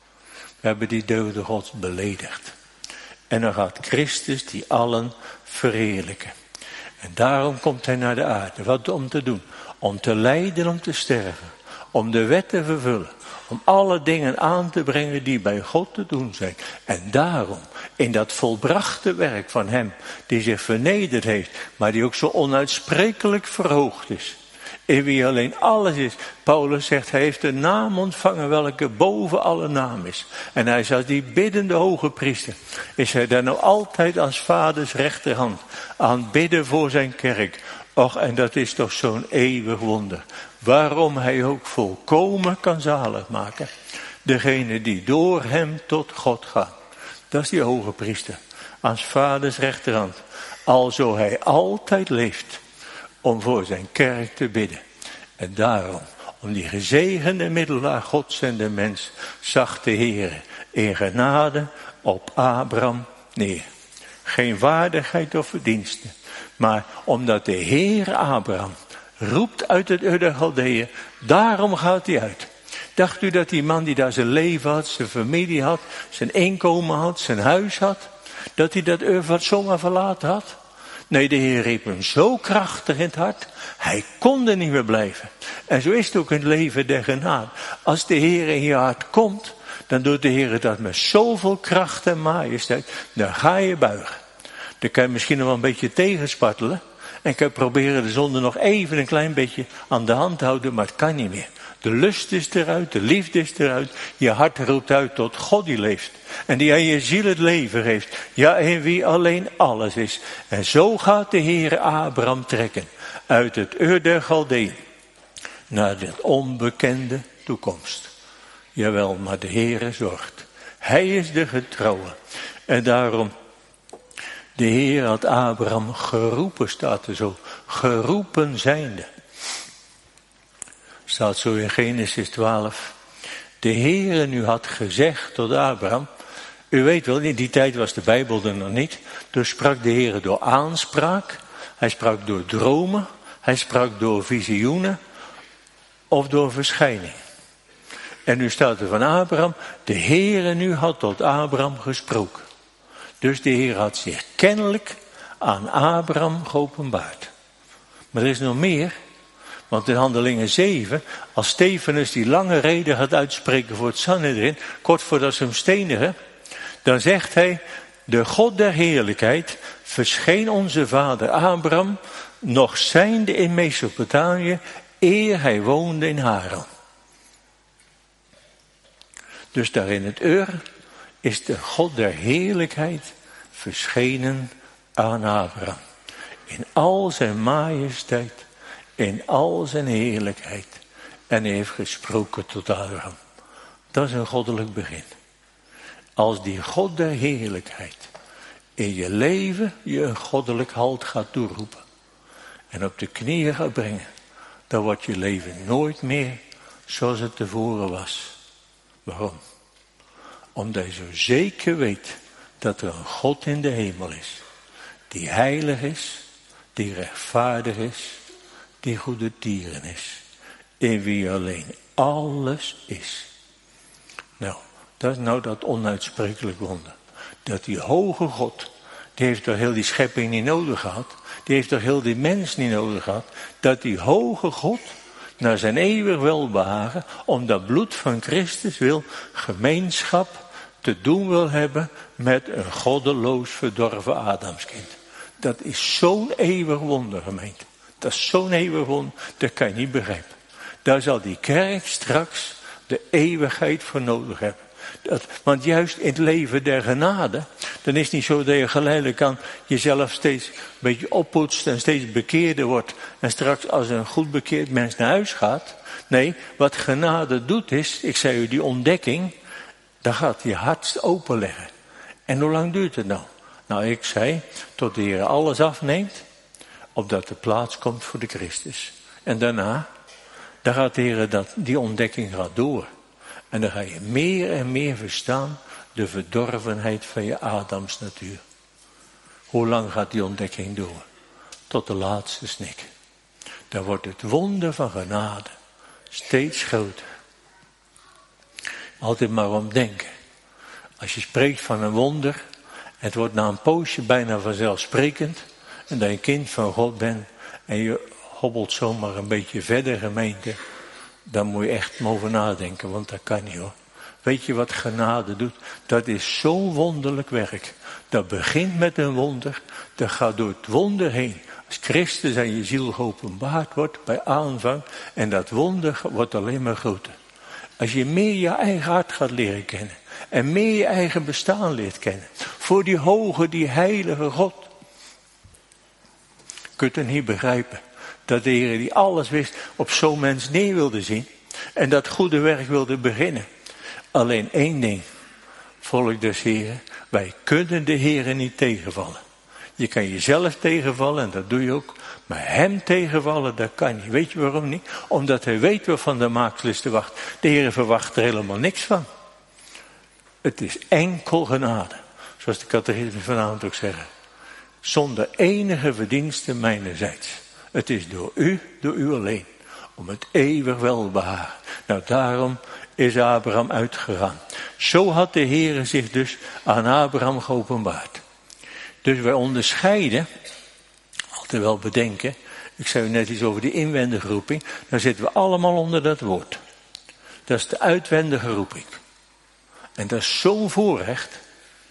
We hebben die deugden Gods beledigd. En dan gaat Christus die allen verheerlijken. En daarom komt hij naar de aarde. Wat om te doen? Om te lijden, om te sterven. Om de wet te vervullen. Om alle dingen aan te brengen die bij God te doen zijn. En daarom, in dat volbrachte werk van hem, die zich vernederd heeft, maar die ook zo onuitsprekelijk verhoogd is. In wie alleen alles is. Paulus zegt, hij heeft een naam ontvangen welke boven alle naam is. En hij is als die biddende hoge priester. Is hij daar nou altijd als vaders rechterhand aan bidden voor zijn kerk. Och, en dat is toch zo'n eeuwig wonder. Waarom hij ook volkomen kan zalig maken. Degene die door hem tot God gaan. Dat is die hoge priester. Als vaders rechterhand. Alzo hij altijd leeft. Om voor zijn kerk te bidden. En daarom, om die gezegende middelaar Gods en de mens, zag de Heere in genade op Abraham neer. Geen waardigheid of verdiensten. Maar omdat de Heer Abraham roept uit het Ur der Galdeeën, daarom gaat hij uit. Dacht u dat die man die daar zijn leven had, zijn familie had, zijn inkomen had, zijn huis had, dat hij dat Ur wat zomaar verlaten had? Nee, de Heer riep hem zo krachtig in het hart, hij kon er niet meer blijven. En zo is het ook in het leven der genade. Als de Heer in je hart komt, dan doet de Heer dat met zoveel kracht en majesteit, dan ga je buigen. Dan kan je misschien nog wel een beetje tegenspartelen. En kan je proberen de zonde nog even een klein beetje aan de hand te houden, maar het kan niet meer. De lust is eruit, de liefde is eruit. Je hart roept uit tot God die leeft. En die aan je ziel het leven geeft. Ja, in wie alleen alles is. En zo gaat de Heer Abraham trekken. Uit het Ur der Galdeeën. Naar de onbekende toekomst. Jawel, maar de Heer zorgt. Hij is de getrouwe. En daarom, de Heer had Abraham geroepen, staat er zo. Geroepen zijnde. Staat zo in Genesis twaalf. De Heere nu had gezegd tot Abraham. U weet wel, in die tijd was de Bijbel er nog niet. Dus sprak de Heere door aanspraak. Hij sprak door dromen. Hij sprak door visioenen. Of door verschijning. En nu staat er van Abraham. De Heere nu had tot Abraham gesproken. Dus de Heer had zich kennelijk aan Abraham geopenbaard. Maar er is nog meer. Want in Handelingen zeven, als Stefanus die lange reden gaat uitspreken voor het Sanhedrin, kort voordat ze hem stenigen, dan zegt hij, de God der heerlijkheid verscheen onze vader Abraham, nog zijnde in Mesopotamië, eer hij woonde in Haran. Dus daar in het Ur is de God der heerlijkheid verschenen aan Abraham. In al zijn majesteit. In al zijn heerlijkheid. En hij heeft gesproken tot Abraham. Dat is een goddelijk begin. Als die God der heerlijkheid in je leven je een goddelijk halt gaat toeroepen. En op de knieën gaat brengen. Dan wordt je leven nooit meer zoals het tevoren was. Waarom? Omdat je zo zeker weet dat er een God in de hemel is. Die heilig is. Die rechtvaardig is. Die goede tieren is. In wie alleen alles is. Nou, dat is nou dat onuitsprekelijk wonder. Dat die hoge God, die heeft toch heel die schepping niet nodig gehad. Die heeft toch heel die mens niet nodig gehad. Dat die hoge God, naar zijn eeuwig welbehagen, om dat bloed van Christus wil gemeenschap te doen wil hebben met een goddeloos verdorven Adamskind. Dat is zo'n eeuwig wonder, gemeente. Dat is zo'n eeuwig wonder, dat kan je niet begrijpen. Daar zal die kerk straks de eeuwigheid voor nodig hebben. Dat, want juist in het leven der genade, dan is het niet zo dat je geleidelijk aan jezelf steeds een beetje oppoetst en steeds bekeerder wordt. En straks als een goed bekeerd mens naar huis gaat. Nee, wat genade doet is, ik zei u die ontdekking, dan gaat je hart openleggen. En hoe lang duurt het nou? Nou, ik zei, tot de Heer alles afneemt, opdat de plaats komt voor de Christus. En daarna, dan gaat de Heer dat, die ontdekking gaat door. En dan ga je meer en meer verstaan de verdorvenheid van je Adams natuur. Hoe lang gaat die ontdekking door? Tot de laatste snik. Dan wordt het wonder van genade steeds groter. Altijd maar om denken. Als je spreekt van een wonder, het wordt na een poosje bijna vanzelfsprekend, en dat je kind van God bent, en je hobbelt zomaar een beetje verder, gemeente, dan moet je echt over nadenken, want dat kan niet hoor. Weet je wat genade doet? Dat is zo'n wonderlijk werk. Dat begint met een wonder, dat gaat door het wonder heen. Als Christus aan je ziel geopenbaard wordt bij aanvang, en dat wonder wordt alleen maar groter. Als je meer je eigen hart gaat leren kennen, en meer je eigen bestaan leert kennen, voor die hoge, die heilige God. Je kunt het niet begrijpen. Dat de Heer die alles wist op zo'n mens neer wilde zien. En dat goede werk wilde beginnen. Alleen één ding. Volk des Heeren. Wij kunnen de Heer niet tegenvallen. Je kan jezelf tegenvallen en dat doe je ook. Maar hem tegenvallen, dat kan niet. Weet je waarom niet? Omdat hij weet waarvan de maaksel te wachten. De Heer verwacht er helemaal niks van. Het is enkel genade. Zoals de catechisme vanavond ook zeggen. Zonder enige verdienste mijnerzijds. Het is door u, door u alleen, om het eeuwig welbehagen. Nou, daarom is Abraham uitgegaan. Zo had de Heer zich dus aan Abraham geopenbaard. Dus wij onderscheiden, altijd wel bedenken, ik zei u net iets over die inwendige roeping, dan zitten we allemaal onder dat woord. Dat is de uitwendige roeping. En dat is zo'n voorrecht.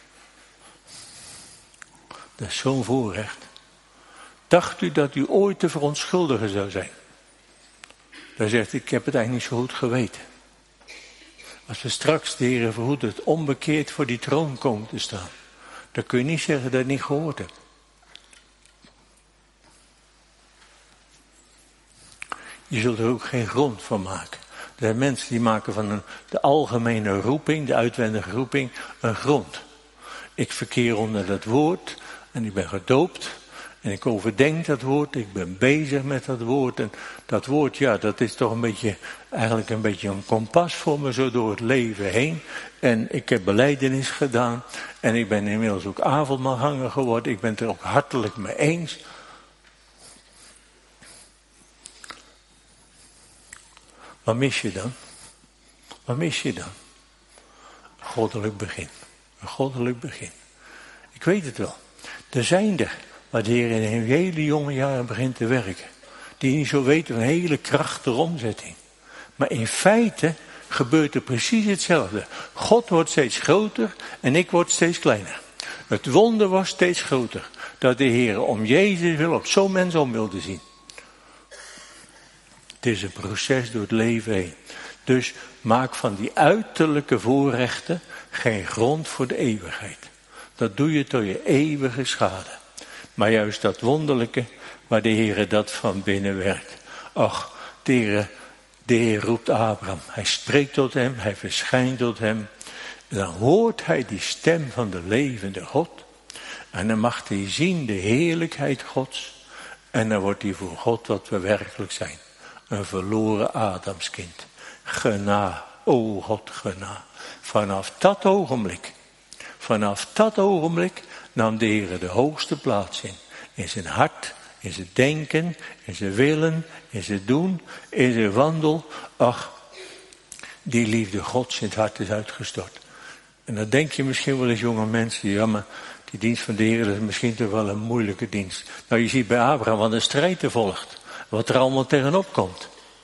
Dat is zo'n voorrecht. Dacht u dat u ooit te verontschuldigen zou zijn? Dan zegt hij, ik heb het eigenlijk niet zo goed geweten. Als we straks de Heer verhoedt het onbekeerd voor die troon komen te staan, dan kun je niet zeggen dat je het niet gehoord hebt. Je zult er ook geen grond van maken. Er zijn mensen die maken van een, de algemene roeping, de uitwendige roeping, een grond. Ik verkeer onder dat woord en ik ben gedoopt. En ik overdenk dat woord, ik ben bezig met dat woord. En dat woord, ja, dat is toch een beetje, eigenlijk een beetje een kompas voor me, zo door het leven heen. En ik heb belijdenis gedaan. En ik ben inmiddels ook avondmaalganger geworden. Ik ben het er ook hartelijk mee eens. Wat mis je dan? Wat mis je dan? Een goddelijk begin. Een goddelijk begin. Ik weet het wel. Er zijn er. Maar de Heer in een hele jonge jaren begint te werken. Die niet zo weten van een hele krachtige omzetting. Maar in feite gebeurt er precies hetzelfde. God wordt steeds groter en ik word steeds kleiner. Het wonder was steeds groter. Dat de Heer om Jezus wil op zo'n mens om wilde zien. Het is een proces door het leven heen. Dus maak van die uiterlijke voorrechten geen grond voor de eeuwigheid. Dat doe je tot je eeuwige schade. Maar juist dat wonderlijke, waar de Heer dat van binnen werkt. Ach, de Heer, de Heer roept Abraham. Hij spreekt tot hem, hij verschijnt tot hem. En dan hoort hij die stem van de levende God. En dan mag hij zien de heerlijkheid Gods. En dan wordt hij voor God wat we werkelijk zijn. Een verloren Adamskind. Gena, o God, gena. Vanaf dat ogenblik, vanaf dat ogenblik nam de Heer de hoogste plaats in. In zijn hart, in zijn denken, in zijn willen, in zijn doen, in zijn wandel. Ach, die liefde Gods in het hart is uitgestort. En dan denk je misschien wel eens, jonge mensen, ja, maar die dienst van de Heer, dat is misschien toch wel een moeilijke dienst. Nou, je ziet bij Abraham wat een strijd er volgt. Wat er allemaal tegenop komt.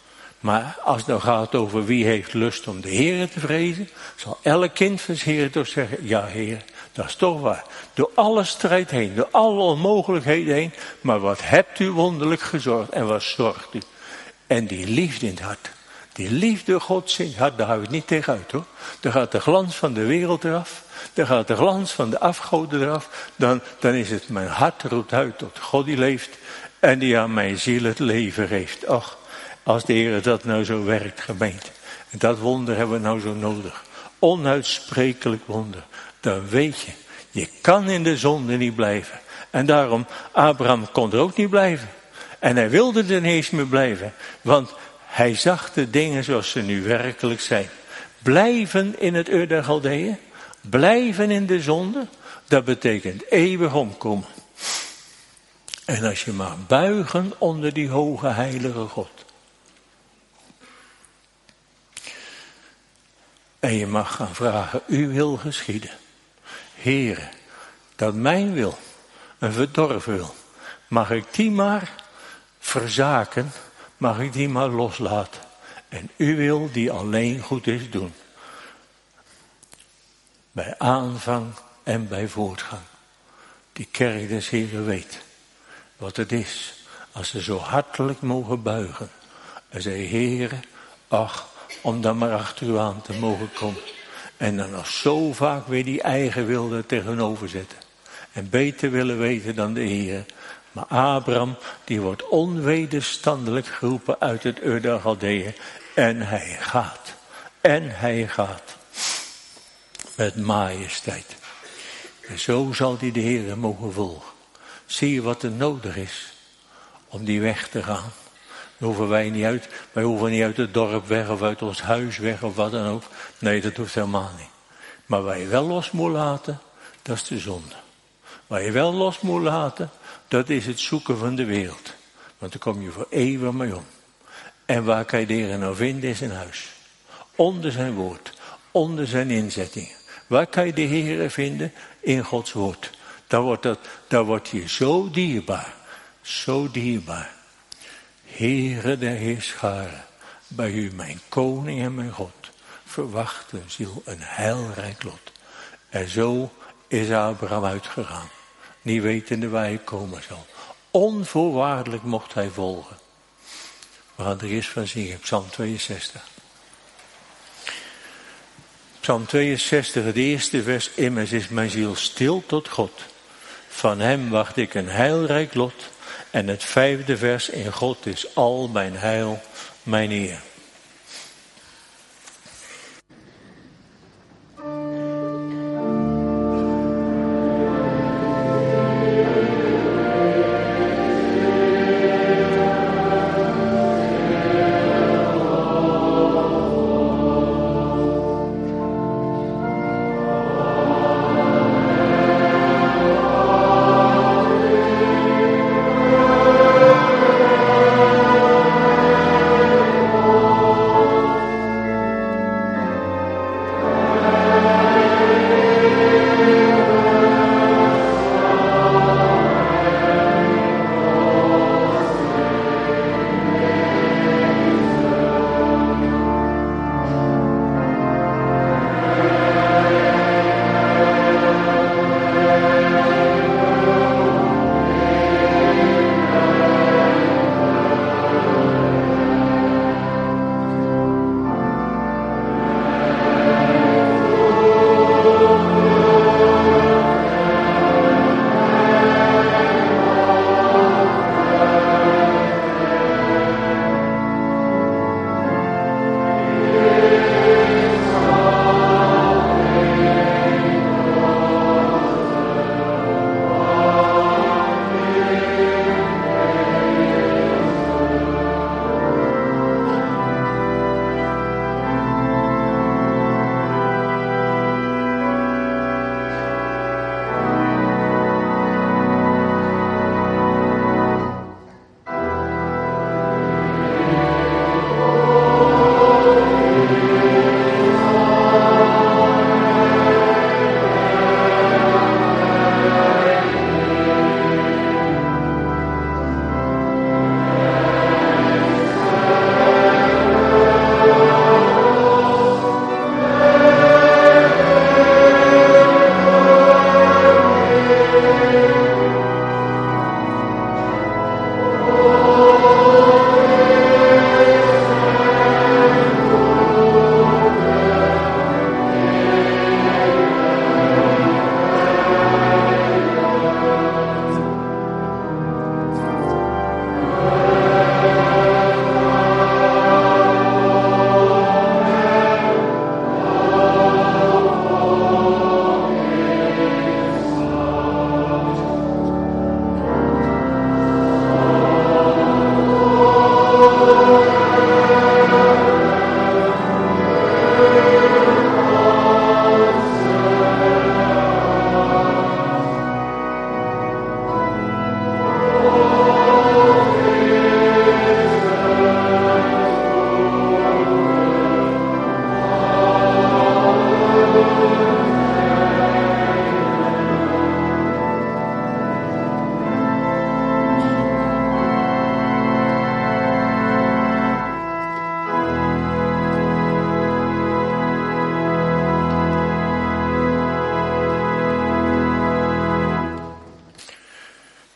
Maar als het dan gaat over wie heeft lust om de Heer te vrezen, zal elk kind van zijn Heer toch zeggen, ja Heer, dat is toch waar. Door alle strijd heen, door alle onmogelijkheden heen, maar wat hebt u wonderlijk gezorgd en wat zorgt u? En die liefde in het hart, die liefde Gods in het hart, daar hou je het niet tegen uit hoor. Dan gaat de glans van de wereld eraf, dan gaat de glans van de afgoden eraf, dan, dan is het mijn hart roept uit tot God die leeft en die aan mijn ziel het leven geeft. Och, als de Heer dat nou zo werkt, gemeente. En dat wonder hebben we nou zo nodig. Onuitsprekelijk wonder. Dan weet je, je kan in de zonde niet blijven. En daarom, Abraham kon er ook niet blijven. En hij wilde er niet eens meer blijven. Want hij zag de dingen zoals ze nu werkelijk zijn. Blijven in het Ur der Galdeeën. Blijven in de zonde. Dat betekent eeuwig omkomen. En als je maar buigen onder die hoge heilige God. En je mag gaan vragen, uw wil geschieden. Heere, dat mijn wil, een verdorven wil, mag ik die maar verzaken, mag ik die maar loslaten. En uw wil die alleen goed is doen. Bij aanvang en bij voortgang. Die kerk des Heeren weet wat het is. Als ze zo hartelijk mogen buigen. En zei, Heere, ach, om dan maar achter u aan te mogen komen. En dan nog zo vaak weer die eigen wil er tegenover zetten. En beter willen weten dan de Heer. Maar Abraham, die wordt onwederstandelijk geroepen uit het Ur der Galdeeën. En hij gaat. En hij gaat. Met majesteit. En zo zal hij de Heer mogen volgen. Zie je wat er nodig is om die weg te gaan? Dan hoeven wij niet uit. Wij hoeven niet uit het dorp weg of uit ons huis weg of wat dan ook. Nee, dat hoeft helemaal niet. Maar waar je wel los moet laten, dat is de zonde. Waar je wel los moet laten, dat is het zoeken van de wereld. Want daar kom je voor eeuwig mee om. En waar kan je de Heer nou vinden is een huis. Onder zijn woord. Onder zijn inzettingen. Waar kan je de Heer vinden? In Gods woord. Daar wordt, dat, daar wordt je zo dierbaar. Zo dierbaar. Heere der Heerscharen, bij u mijn koning en mijn God, verwacht de ziel een heilrijk lot. En zo is Abraham uitgegaan, niet wetende waar hij komen zal. Onvoorwaardelijk mocht hij volgen. We gaan er eerst van zingen, Psalm tweeënzestig. Psalm tweeënzestig, het eerste vers, immers is mijn ziel stil tot God. Van hem wacht ik een heilrijk lot. En het vijfde vers, in God is al mijn heil, mijn eer. Oh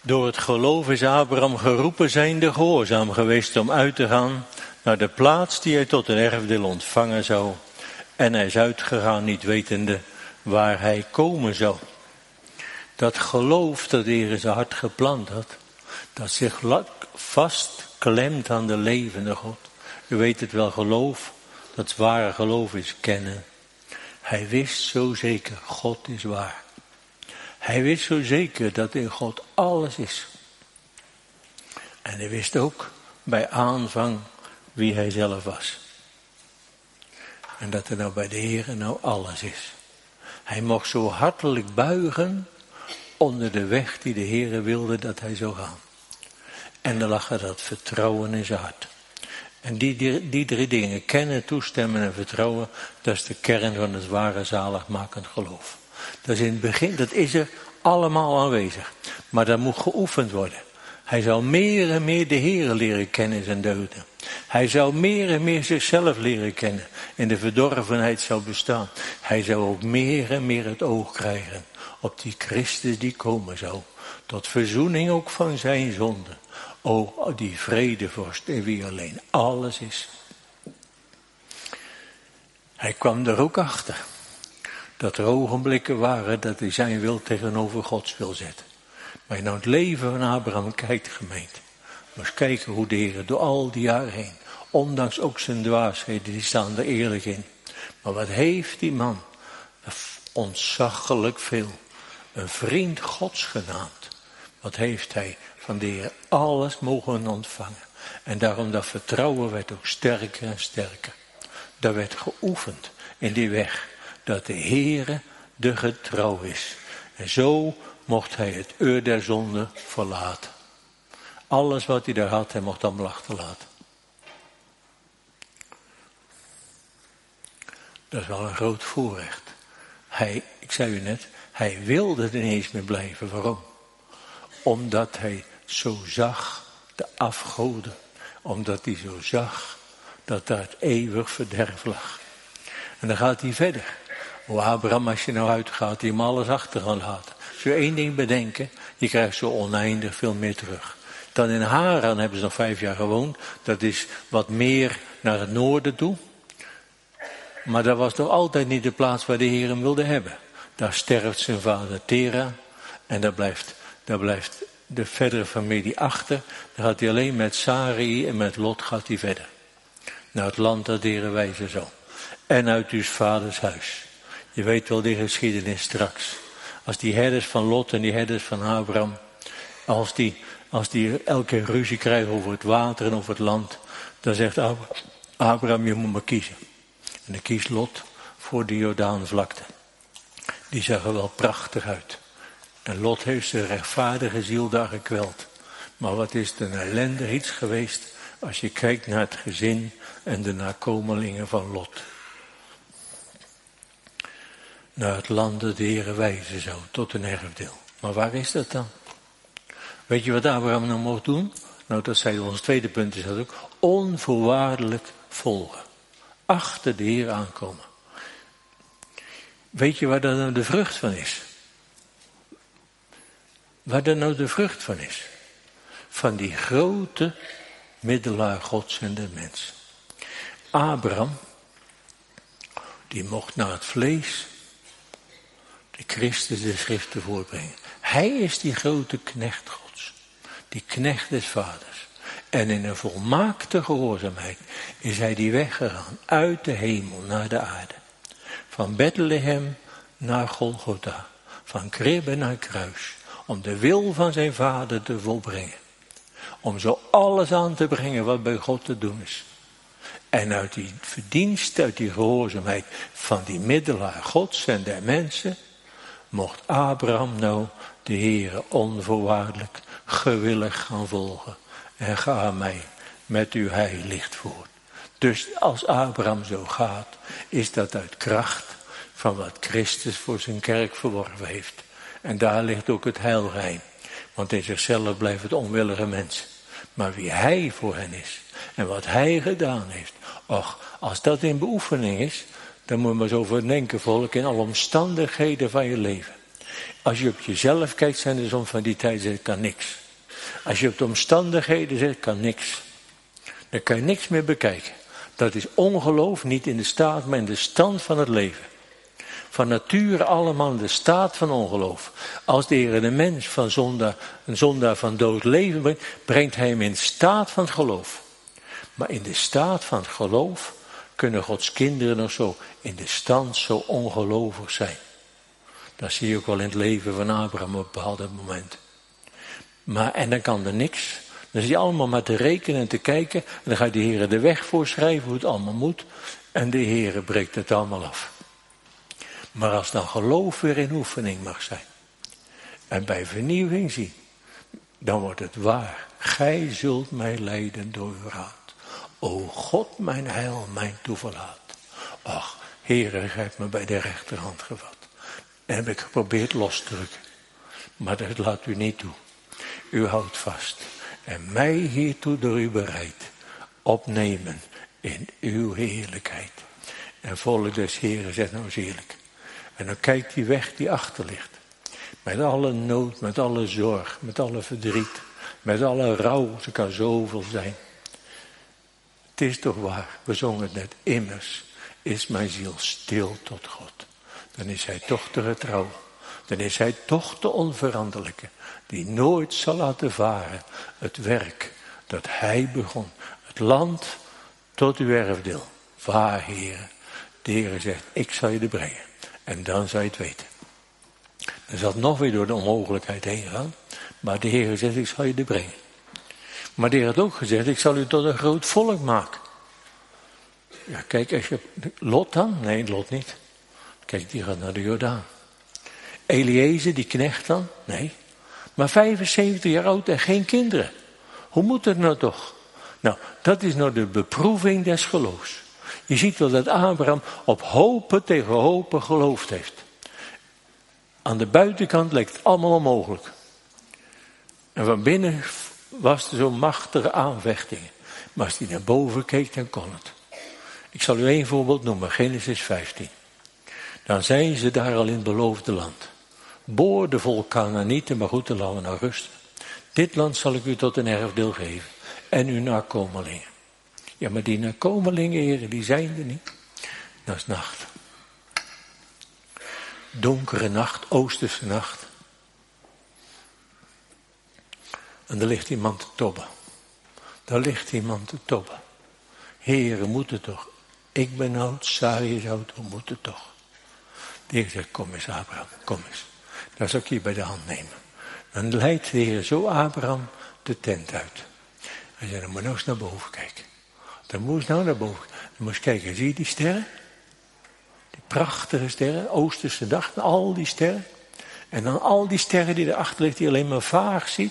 Door het geloof is Abraham geroepen zijnde gehoorzaam geweest om uit te gaan naar de plaats die hij tot een erfdeel ontvangen zou. En hij is uitgegaan niet wetende waar hij komen zou. Dat geloof dat de Heer in zijn hart geplant had, dat zich vastklemt aan de levende God. U weet het wel, geloof, dat ware geloof is kennen. Hij wist zo zeker, God is waar. Hij wist zo zeker dat in God alles is. En hij wist ook bij aanvang wie hij zelf was. En dat er nou bij de Heer nou alles is. Hij mocht zo hartelijk buigen onder de weg die de Heer wilde dat hij zou gaan. En dan lag er dat vertrouwen in zijn hart. En die, die, die drie dingen, kennen, toestemmen en vertrouwen, dat is de kern van het ware zaligmakend geloof. Dat is in het begin, dat is er allemaal aanwezig. Maar dat moet geoefend worden. Hij zou meer en meer de Heer leren kennen in zijn deugden. Hij zou meer en meer zichzelf leren kennen. In de verdorvenheid zou bestaan. Hij zou ook meer en meer het oog krijgen op die Christus die komen zou. Tot verzoening ook van zijn zonde. O, die vredevorst in wie alleen alles is. Hij kwam er ook achter. Dat er ogenblikken waren dat hij zijn wil tegenover Gods wil zetten. Maar je nou het leven van Abraham kijkt, gemeente. Maar kijken hoe de Heer door al die jaren heen, ondanks ook zijn dwaasheden, die staan er eerlijk in. Maar wat heeft die man? Ontzaglijk veel. Een vriend Gods genaamd. Wat heeft hij van de Heer alles mogen ontvangen. En daarom dat vertrouwen werd ook sterker en sterker. Dat werd geoefend in die weg. Dat de Heere de getrouw is. En zo mocht hij het uur der zonde verlaten. Alles wat hij daar had, hij mocht allemaal achterlaten. Dat is wel een groot voorrecht. Hij, ik zei u net, hij wilde er niet eens meer blijven. Waarom? Omdat hij zo zag de afgoden. Omdat hij zo zag dat daar het eeuwig verderf lag. En dan gaat hij verder. O Abraham, als je nou uitgaat, die hem alles achter gaan laten. Als je één ding bedenken, je krijgt zo oneindig veel meer terug. Dan in Haran hebben ze nog vijf jaar gewoond. Dat is wat meer naar het noorden toe. Maar dat was nog altijd niet de plaats waar de Heer hem wilde hebben. Daar sterft zijn vader Tera. En daar blijft, daar blijft de verdere familie achter. Dan gaat hij alleen met Sarai en met Lot gaat hij verder. Naar het land dat de Heer wijzen zal. En uit uw vaders huis. Je weet wel de geschiedenis straks. Als die herders van Lot en die herders van Abraham. Als die, als die elke ruzie krijgen over het water en over het land. Dan zegt Abraham, je moet maar kiezen. En dan kiest Lot voor de Jordaanvlakte. Die zag er wel prachtig uit. En Lot heeft zijn rechtvaardige ziel daar gekweld. Maar wat is het een ellendig iets geweest. Als je kijkt naar het gezin en de nakomelingen van Lot. Naar het land dat de Heer wijzen zou, tot een erfdeel. Maar waar is dat dan? Weet je wat Abraham nou mocht doen? Nou, dat zei ons tweede punt, is dat ook. Onvoorwaardelijk volgen. Achter de Heer aankomen. Weet je waar dat nou de vrucht van is? Waar dat nou de vrucht van is? Van die grote middelaar Gods en de mens. Abraham, die mocht naar het vlees de Christus de schriften voorbrengen. Hij is die grote knecht Gods. Die knecht des vaders. En in een volmaakte gehoorzaamheid is hij die weg gegaan. Uit de hemel naar de aarde. Van Bethlehem naar Golgotha. Van kribbe naar kruis. Om de wil van zijn vader te volbrengen. Om zo alles aan te brengen wat bij God te doen is. En uit die verdienst, uit die gehoorzaamheid van die middelaar Gods en der mensen, mocht Abraham nou de Heere onvoorwaardelijk gewillig gaan volgen. En ga mij met uw heil licht voort. Dus als Abraham zo gaat, is dat uit kracht van wat Christus voor zijn kerk verworven heeft. En daar ligt ook het heilgeheim. Want in zichzelf blijft het onwillige mens. Maar wie hij voor hen is en wat hij gedaan heeft. Och, als dat in beoefening is, dan moet je maar zo over denken, volk, in alle omstandigheden van je leven. Als je op jezelf kijkt, zijn er soms van die tijd, zegt kan niks. Als je op de omstandigheden zegt, kan niks. Dan kan je niks meer bekijken. Dat is ongeloof, niet in de staat, maar in de stand van het leven. Van nature allemaal in de staat van ongeloof. Als de Heer de mens van zondaar, een zondaar van dood leven brengt, brengt hij hem in de staat van het geloof. Maar in de staat van het geloof kunnen Gods kinderen nog zo in de stand zo ongelovig zijn. Dat zie je ook wel in het leven van Abraham op een bepaald moment. Maar, en dan kan er niks. Dan zie je allemaal maar te rekenen en te kijken. En dan gaat de Heer de weg voorschrijven hoe het allemaal moet. En de Heer breekt het allemaal af. Maar als dan geloof weer in oefening mag zijn. En bij vernieuwing zien. Dan wordt het waar. Gij zult mij leiden door uw raad. O God, mijn heil, mijn toeverlaat. Ach, Heere, gij hebt me bij de rechterhand gevat. En heb ik geprobeerd los te drukken. Maar dat laat u niet toe. U houdt vast. En mij hiertoe door u bereid. Opnemen in uw heerlijkheid. En volk des Heeren zegt nou eens eerlijk. En dan kijkt die weg die achter ligt. Met alle nood, met alle zorg, met alle verdriet. Met alle rouw, er kan zoveel zijn. Het is toch waar, we zongen het net, immers is mijn ziel stil tot God. Dan is hij toch de getrouwe. Dan is hij toch de onveranderlijke. Die nooit zal laten varen het werk dat hij begon. Het land tot uw erfdeel. Waar, Heere. De Heere zegt, ik zal je er brengen. En dan zal je het weten. Dan zal het nog weer door de onmogelijkheid heen gaan. Maar de Heere zegt, ik zal je er brengen. Maar de Heer had ook gezegd, ik zal u tot een groot volk maken. Ja, kijk, als je... Lot dan? Nee, Lot niet. Kijk, die gaat naar de Jordaan. Eliezer, die knecht dan? Nee. Maar vijfenzeventig jaar oud en geen kinderen. Hoe moet het nou toch? Nou, dat is nou de beproeving des geloofs. Je ziet wel dat Abraham op hopen tegen hopen geloofd heeft. Aan de buitenkant lijkt het allemaal onmogelijk. En van binnen was er zo'n machtige aanvechting. Maar als hij naar boven keek, dan kon het. Ik zal u één voorbeeld noemen, Genesis vijftien. Dan zijn ze daar al in het beloofde land. Boordevol Kanaanieten, maar goed, dan laten we nou rusten. Dit land zal ik u tot een erfdeel geven. En uw nakomelingen. Ja, maar die nakomelingen, heren, die zijn er niet. Dat is nacht. Donkere nacht, oosterse nacht. En er ligt iemand te tobben. Daar ligt iemand te tobben. Heren, moet het toch? Ik ben oud, Sarai is oud, hoe moet het toch? De Heer zegt, kom eens Abraham, kom eens. Dan zal ik je bij de hand nemen. Dan leidt de Heer zo Abraham de tent uit. Hij zei, dan moet je nou eens naar boven kijken. Dan moet je nou naar boven. Dan moet je kijken, zie je die sterren? Die prachtige sterren, oosterse dag, al die sterren. En dan al die sterren die erachter liggen, die je alleen maar vaag ziet.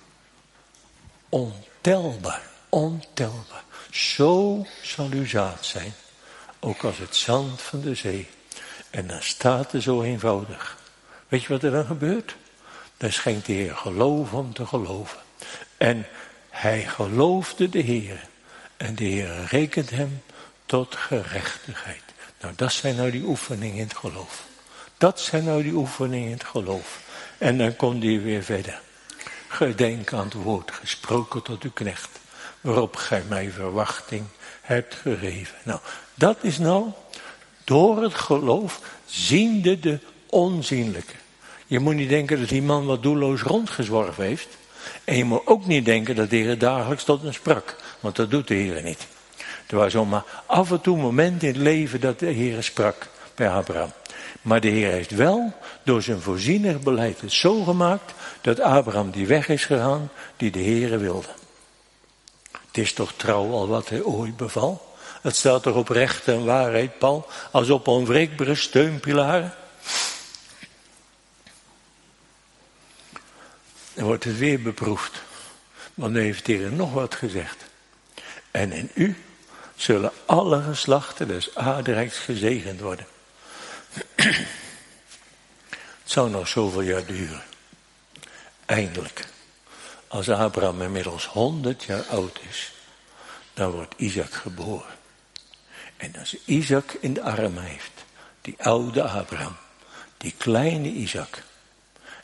Ontelbaar, ontelbaar. Zo zal uw zaad zijn, ook als het zand van de zee. En dan staat er zo eenvoudig. Weet je wat er dan gebeurt? Dan schenkt de Heer geloof om te geloven. En hij geloofde de Heer. En de Heer rekent hem tot gerechtigheid. Nou, dat zijn nou die oefeningen in het geloof. Dat zijn nou die oefeningen in het geloof. En dan komt hij weer verder. Gedenk aan het woord gesproken tot uw knecht. Waarop gij mij verwachting hebt gegeven. Nou, dat is nou door het geloof ziende de onzienlijke. Je moet niet denken dat die man wat doelloos rondgezworven heeft. En je moet ook niet denken dat de Heer dagelijks tot hem sprak. Want dat doet de Heer niet. Er was zomaar af en toe momenten in het leven dat de Heer sprak bij Abraham. Maar de Heer heeft wel door zijn voorzienig beleid het zo gemaakt dat Abraham die weg is gegaan die de Heer wilde. Het is toch trouw al wat hij ooit beval? Het staat toch op recht en waarheid, Paul, als op onwrikbare steunpilaren. Dan wordt het weer beproefd. Want nu heeft de Heer nog wat gezegd. En in u zullen alle geslachten des aardrijks gezegend worden. Het zou nog zoveel jaar duren. Eindelijk. Als Abraham inmiddels honderd jaar oud is, dan wordt Isaac geboren. En als Isaac in de armen heeft, die oude Abraham, die kleine Isaac,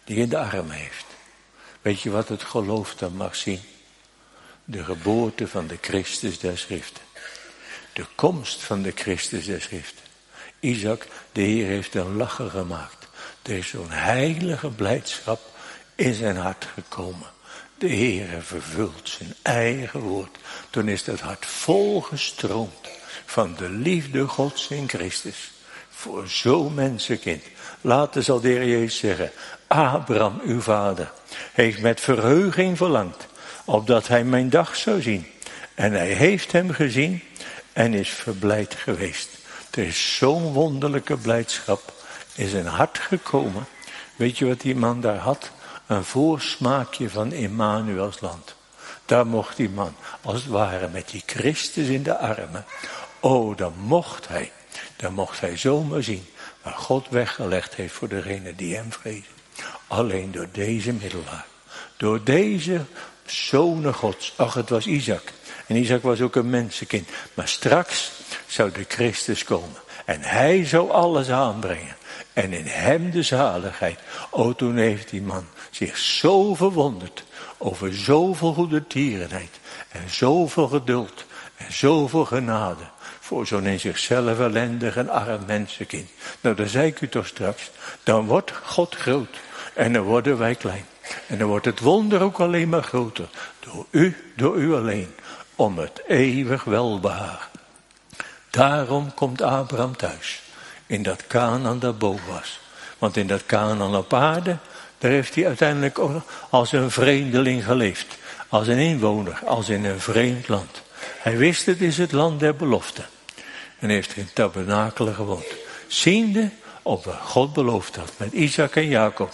die in de armen heeft. Weet je wat het geloof dan mag zien? De geboorte van de Christus der Schriften. De komst van de Christus der Schriften. Isaac, de Heer heeft een lachen gemaakt. Er is zo'n heilige blijdschap in zijn hart gekomen. De Heer vervult zijn eigen woord. Toen is dat hart volgestroomd van de liefde Gods in Christus. Voor zo'n mensenkind. Later zal de Heer Jezus zeggen, Abraham, uw vader, heeft met verheuging verlangd, opdat hij mijn dag zou zien. En hij heeft hem gezien en is verblijd geweest. Er is zo'n wonderlijke blijdschap in zijn hart gekomen. Weet je wat die man daar had? Een voorsmaakje van Immanuels land. Daar mocht die man, als het ware met die Christus in de armen. Oh, dan mocht hij, dan mocht hij zomaar zien waar God weggelegd heeft voor degene die hem vrezen. Alleen door deze middelaar. Door deze zonen Gods. Ach, het was Isaac. En Isaac was ook een mensenkind. Maar straks zou de Christus komen. En hij zou alles aanbrengen. En in hem de zaligheid. O, toen heeft die man zich zo verwonderd. Over zoveel goedertierenheid. En zoveel geduld. En zoveel genade. Voor zo'n in zichzelf ellendig en arm mensenkind. Nou, dan zei ik u toch straks. Dan wordt God groot. En dan worden wij klein. En dan wordt het wonder ook alleen maar groter. Door u, door u alleen. Om het eeuwig welbehagen. Daarom komt Abraham thuis. In dat Kanaan dat boven was. Want in dat Kanaan op aarde, daar heeft hij uiteindelijk ook als een vreemdeling geleefd. Als een inwoner, als in een vreemd land. Hij wist, het is het land der belofte. En heeft in tabernakelen gewoond. Ziende op wat God beloofd had met Isaac en Jacob.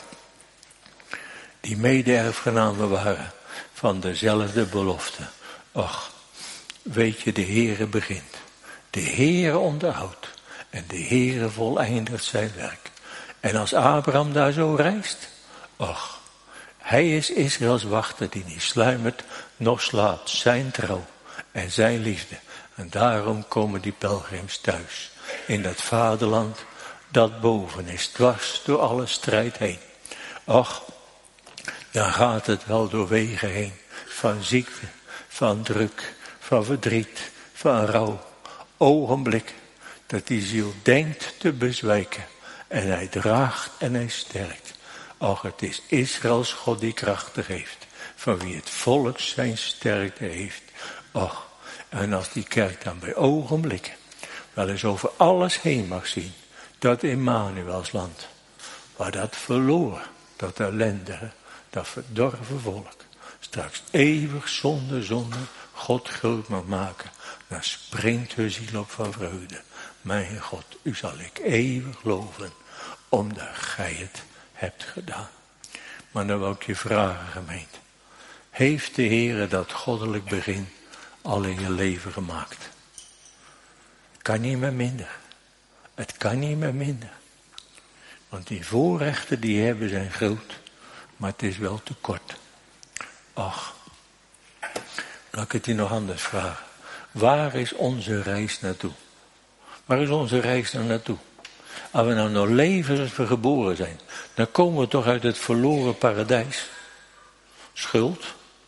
Die mede-erfgenamen waren van dezelfde belofte. Och, weet je, de Heere begint. De Heere onderhoudt. En de Heere voleindigt zijn werk. En als Abraham daar zo reist. Och, hij is Israëls wachter die niet sluimert, noch slaapt. Zijn trouw en zijn liefde. En daarom komen die pelgrims thuis. In dat vaderland dat boven is. Dwars door alle strijd heen. Och, dan gaat het wel door wegen heen. Van ziekte, van druk, van verdriet, van rouw. Ogenblik dat die ziel denkt te bezwijken. En hij draagt en hij sterkt. Och, het is Israëls God die krachten geeft. Van wie het volk zijn sterkte heeft. Och, en als die kerk dan bij ogenblikken wel eens over alles heen mag zien. Dat Immanuels land. Waar dat verloren, dat ellendige, dat verdorven volk. Straks eeuwig zonder zonde God groot mag maken. Dan springt hun ziel op van vreugde. Mijn God, u zal ik eeuwig loven. Omdat gij het hebt gedaan. Maar dan wil ik je vragen, gemeente. Heeft de Heere dat goddelijk begin al in je leven gemaakt? Het kan niet meer minder. Het kan niet meer minder. Want die voorrechten die je hebben zijn groot. Maar het is wel te kort. Ach. Laat ik het je nog anders vragen. Waar is onze reis naartoe? Waar is onze reis nou naartoe? Als we nou nog leven als we geboren zijn. Dan komen we toch uit het verloren paradijs. Schuld.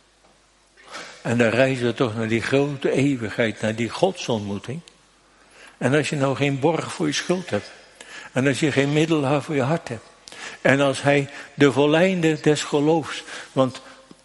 En dan reizen we toch naar die grote eeuwigheid. Naar die godsontmoeting. En als je nou geen borg voor je schuld hebt. En als je geen middelaar voor je hart hebt. En als hij de voleinde des geloofs. Want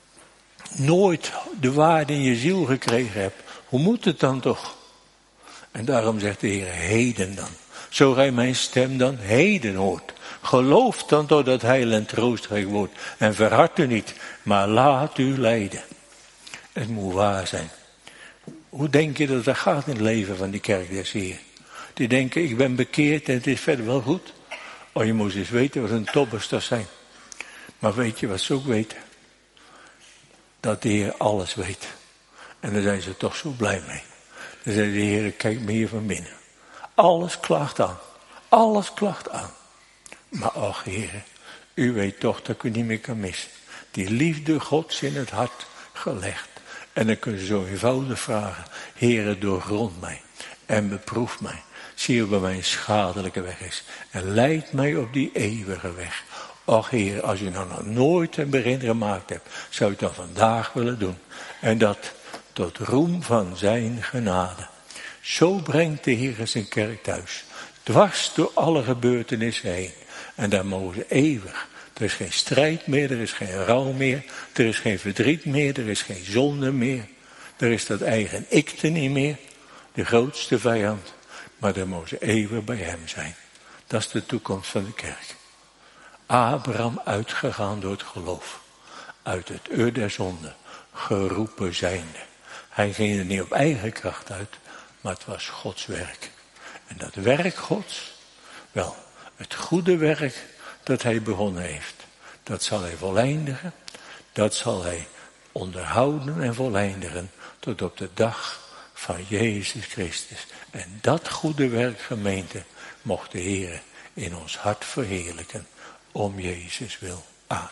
nooit de waarde in je ziel gekregen hebt. Hoe moet het dan toch? En daarom zegt de Heer, heden dan. Zo gij mijn stem dan heden hoort. Geloof dan door dat heil en troostrijk woord. En verhard u niet, maar laat u leiden. Het moet waar zijn. Hoe denk je dat dat gaat in het leven van die kerk des Heer? Die denken, ik ben bekeerd en het is verder wel goed. Oh, je moet eens weten wat hun toppers dat zijn. Maar weet je wat ze ook weten? Dat de Heer alles weet. En daar zijn ze toch zo blij mee. Dan zei de Heer, kijk me hier van binnen. Alles klaagt aan. Alles klaagt aan. Maar ach Heer, u weet toch dat ik u niet meer kan missen. Die liefde Gods in het hart gelegd. En dan kun je zo eenvoudig vragen. Heere, doorgrond mij. En beproef mij. Zie hoe bij mij een schadelijke weg is. En leid mij op die eeuwige weg. Och Heer, als u nou nog nooit een begin gemaakt hebt, zou u het dan vandaag willen doen. En dat tot roem van zijn genade. Zo brengt de Heer zijn kerk thuis. Dwars door alle gebeurtenissen heen. En daar mogen ze eeuwig. Er is geen strijd meer, er is geen rouw meer. Er is geen verdriet meer, er is geen zonde meer. Er is dat eigen ikte niet meer. De grootste vijand. Maar daar mogen ze eeuwig bij hem zijn. Dat is de toekomst van de kerk. Abraham uitgegaan door het geloof. Uit het ur der zonde. Geroepen zijnde. Hij ging er niet op eigen kracht uit. Maar het was Gods werk. En dat werk Gods. Wel, het goede werk dat hij begonnen heeft. Dat zal hij voleindigen. Dat zal hij onderhouden en voleindigen. Tot op de dag van Jezus Christus. En dat goede werk, gemeente, mocht de Heer in ons hart verheerlijken. Om Jezus wil. Amen.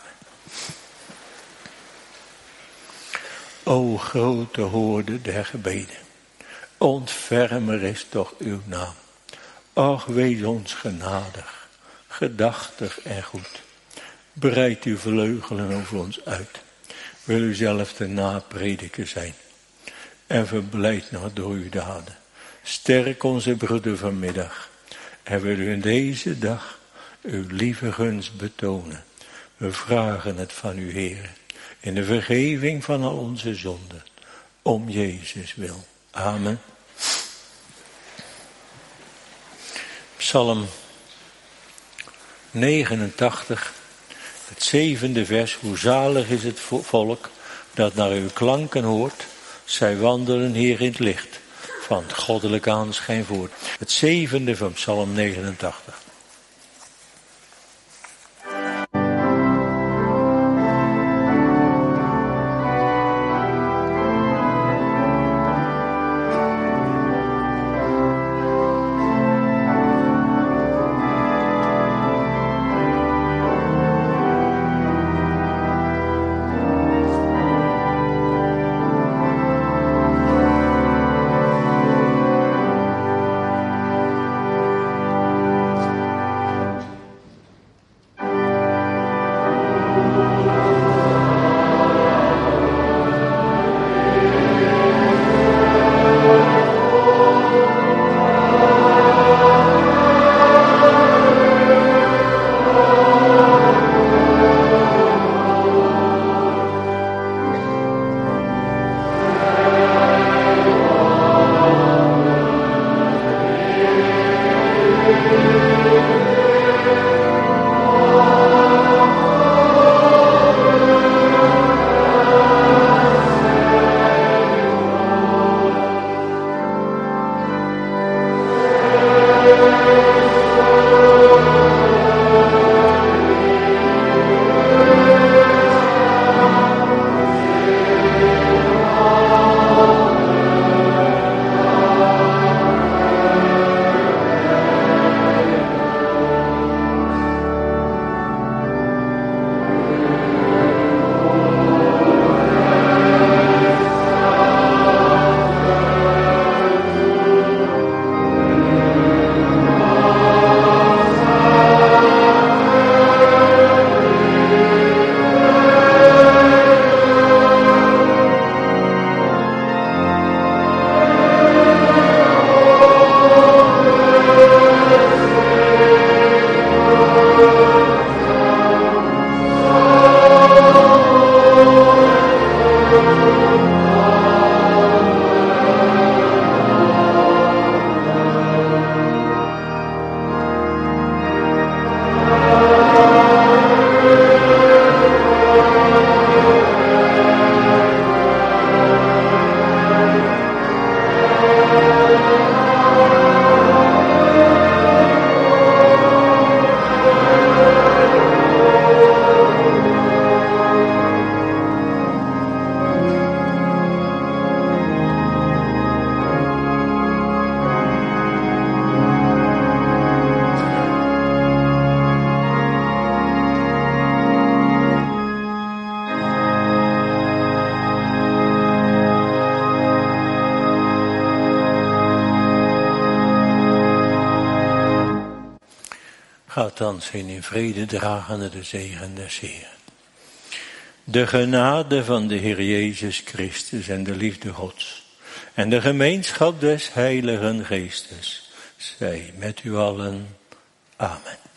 O grote hoorde der gebeden. Ontfermer is toch uw naam. Och, wees ons genadig, gedachtig en goed. Breid uw vleugelen over ons uit. Wil u zelf de naprediker zijn. En verblijd nog door uw daden. Sterk onze broeder vanmiddag. En wil u in deze dag uw lieve gunst betonen. We vragen het van u, Heer. In de vergeving van al onze zonden. Om Jezus wil. Amen. Psalm negenentachtig, het zevende vers. Hoe zalig is het volk dat naar uw klanken hoort. Zij wandelen hier in het licht van het goddelijk aanschijn voort. Het zevende van Psalm negenentachtig. Gaat thans heen in vrede, dragende de zegen des Heeren. De genade van de Heer Jezus Christus en de liefde Gods en de gemeenschap des Heiligen Geestes zij met u allen. Amen.